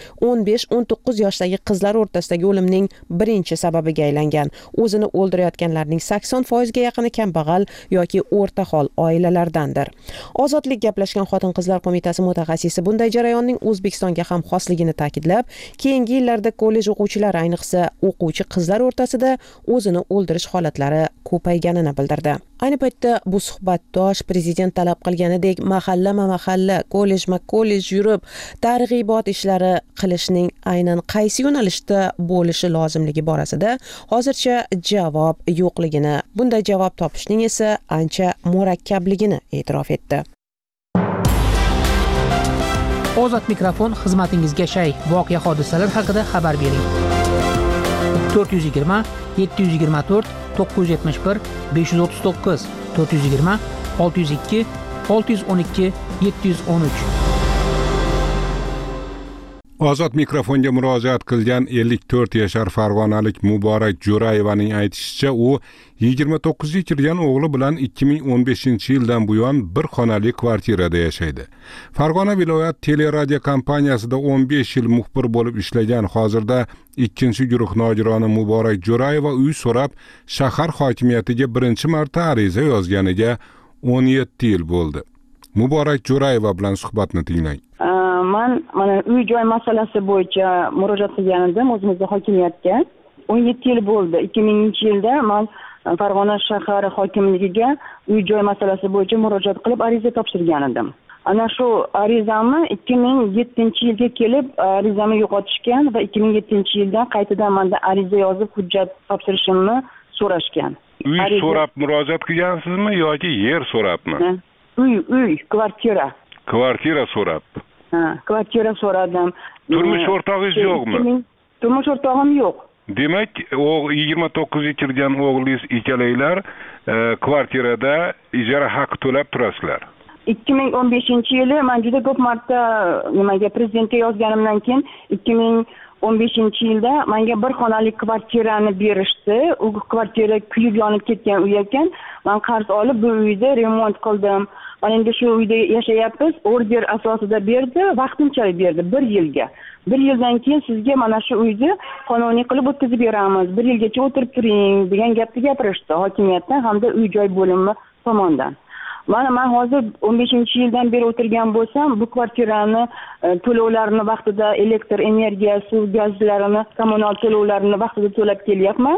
15-19 yoshdagi qizlar o'rtasidagi o'limning birinchi sababiga aylangan. O'zini o'ldirayotganlarning 80% ga yaqini kambag'al yoki o'rta hol oilalardandir. Ozodlik gaplashgan Xotin-qizlar qo'mitasi mutaxassisi bunday jarayonning O'zbekistonga ham xosligini ta'kidlab, keyingi yillarda kollej o'quvchilari, ayniqsa o'quvchi qizlar o'rtasida o'zini o'ldirish holatlari ko'payganini bildirdi. Ayni paytda bu suhbatdosh prezident talab qilganidek mahalla kollej yurib targ'ibot ishlari qilishning aynan qaysi yo'nalishda bo'lishi lozimligi borasida hozircha javob yo'qligini, bunday javob topishning esa ancha murakkabligini e'tirof etdi. Ozod mikrofon xizmatingizga shay. Voqea hodisalar haqida xabar bering. 420 724 971 539 420 602 612 713. Ozod mikrofonga murojaat qilgan 54 yashar farg'onalik Muborak Jo'rayevaning aytishicha, u 29ga kirgan o'g'li bilan 2015-yildan buyon bir xonali kvartirada yashaydi. Farg'ona viloyat teleradio kompaniyasida 15 yil muxbir bo'lib ishlagan, hozirda 2-guruh nogironi Muborak Jo'rayeva uy so'rab shahar hokimiyatiga birinchi marta ariza yozganiga 17 yil bo'ldi. Muborak Jo'rayeva bilan suhbatni tinglang. Mana uy joy masalasi bo'yicha murojaat qilgan edim o'zimizning hokimiyatga. 17 yil bo'ldi. 2000-yilda men Farg'ona shahar hokimligiga uy joy masalasi bo'yicha murojaat qilib ariza topshirgan edim. Ana shu arizamni 2007-yilga kelib arizamni yo'qotishgan va 2007-yildan qaytadan menda ariza yozib hujjat topshirishimni so'rashgan. Uy so'rab murojaat qilgansizmi yoki yer so'rabmi? Uy, kvartira. Kvartira so'rab. Kvartira so'radim. Turmush o'rtog'ingiz yo'qmi? Turmush o'rtog'im yo'q. Demak, o 29ga kirgan o'g'lingiz ikkalanglar kvartirada ijara haqi to'lab turasizlar. 2015-yili men juda ko'p marta nimaga prezidentga yozganimdan keyin 2015-yilda menga bir xonali kvartirani berishdi. U kvartira kuyib yonib ketgan uy ekan. Men qarz olib bu uyda remont qildim. Mana endi shu uyda yashayapmiz. Order asosida berdi, vaqtinchalik berdi 1 yilga. 1 yildan keyin sizga mana shu uyni qonuniy qilib o'tkazib beramiz. 1 yilgacha o'tirib turing degan gapni gapirishdi hokimiyatdan hamda uy joy bo'limi tomonidan. Mana men hozir 15-yildan beri o'tirgan bo'lsam, bu kvartirani to'lovlarini vaqtida elektr energiya, suv, gazlarini, kommunal to'lovlarini vaqtida to'lab kelyapman.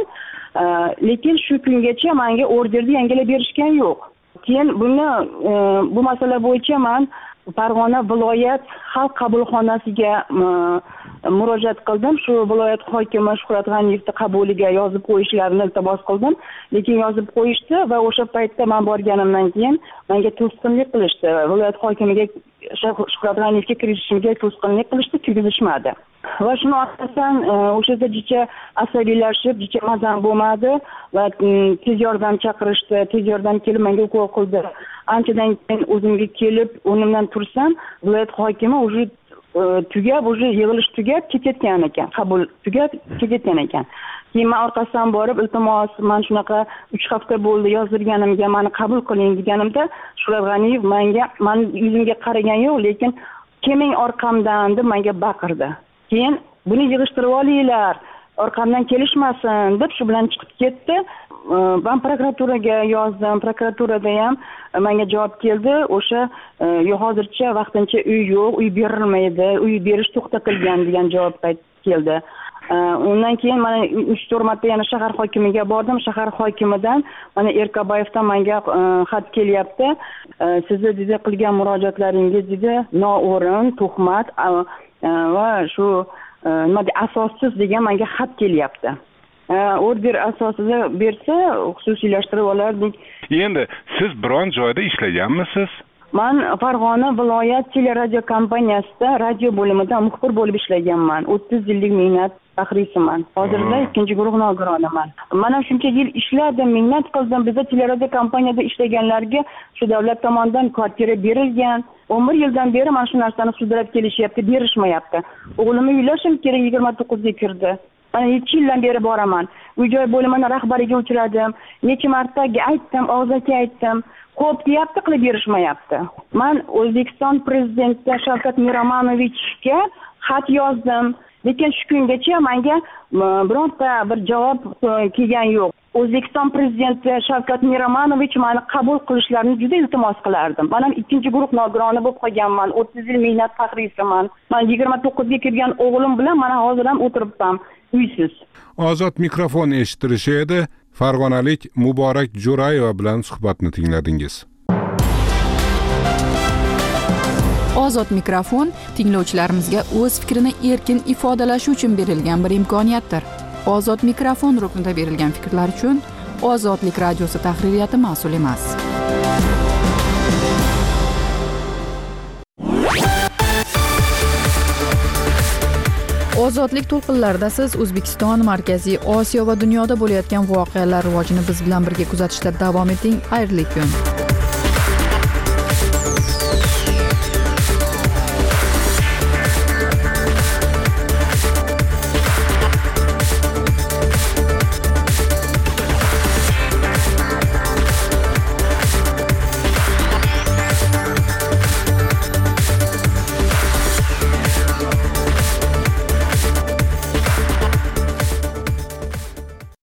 Lekin shu kungacha menga orderni yangilab berishgan yo'q. Keyin bu masala bo'yicha men Farg'ona viloyat xalq qabulxonasiga murojaat qildim. Shu viloyat hokimi Shuhrat G'aniyevning qabuliga yozib qo'yishlarini iltimos qildim. Lekin yozib qo'yishdi va o'sha paytda men borganimdan keyin menga to'sqinlik qilishdi. Viloyat hokimiga Shuhrat G'aniyevga kirishimga to'sqinlik qilishdi, kirgizishmadi. Va shuni orqasidan o'sha jicha asabiylashib, jicha mazam bo'lmadi va tez yordam chaqirishdi. Tez yordam kelib menga ukol qildi. Anchadan keyin o'zimga kelib, o'rnimdan tursam, viloyat hokimi o'sha tugab, o'sha yig'ilish tugab ketayotgan ekan, qabul tugab ketayotgan ekan. Keyin men orqasidan borib, iltimos, men shunaqa 3 hafta bo'ldi yozdirganimga, meni qabul qiling deganimda, Shuhrat G'aniyev meni yuzimga qaragan yo'q, lekin kelmang orqamdan deb menga baqirdi. Keyin buni yig'ishtirib olinglar, orqamdan kelishmasin deb shu bilan chiqib ketdi. Ben prokuraturaga yozdim. Prokuraturada ham menga javob keldi. O'sha hozircha vaqtincha uy yo'q, uy berilmaydi, uy berish to'xtatilgan degan javob keldi. Undan keyin mana 3-4 marta yana shahar hokimiga bordim. Shahar hokimidan mana Erkaboyevdan menga xat kelyapti. Sizni dedi qilgan murojaatlaringiz dedi noo'rin, tuhmat va shu nima asossiz degan menga xat kelyapti. Order asosida bersa xususiylashtirib olardik. Endi siz biron joyda ishlaganmisiz? Men Farg'ona viloyat teleradio kompaniyasida radio bo'limida muxbir bo'lib ishlaganman. 30 yillik mehnat faxriysiman. Hozirda 2-guruh nogironiman. Mana shuncha yil ishladim, mehnat qildim. Bizda teleradio kompaniyada ishlaganlarga shu davlat tomonidan kvartira berilgan. 11 yildan beri mana shu narsani sudrab kelishyapti, berishmayapti. O'g'limni uylashim kerak 29 ga kirdi. Mana 2 yildan beri boraman. Uy joy bo'limini rahbariga uchradim. Necha marta aytdim, og'zaki aytdim. Ko'p deyapti, qilib berishmayapti. Men O'zbekiston prezidenti Shavkat Miromonovichga xat yozdim. Lekin shu kungacha menga bironta bir javob kelgan yo'q. O'zbekiston prezidenti Shavkat Miromonovich meni qabul qilishlarini juda iltimos qilardim. Men ham 2-guruh nogironi bo'lib qolganman. 30 yil mehnat faxriysiman. Men 29 ga kirgan o'g'lim bilan mana hozir ham o'tiribman. uysiz. Ozod mikrofon eshittirishi edi. Farg'onalik Muborak Jo'rayeva bilan suhbatni tingladingiz. Ozod mikrofon tinglovchilarimizga o'z fikrini erkin ifodalashi uchun berilgan bir imkoniyatdir. Ozod mikrofon ruknida berilgan fikrlar uchun Ozodlik radiosi tahririyati mas'ul emas. Ozodlik to'lqinlarida siz O'zbekiston, Markaziy Osiyo va dunyoda bo'layotgan voqealar rivojini biz bilan birga kuzatishda davom eting. Xayrli kun.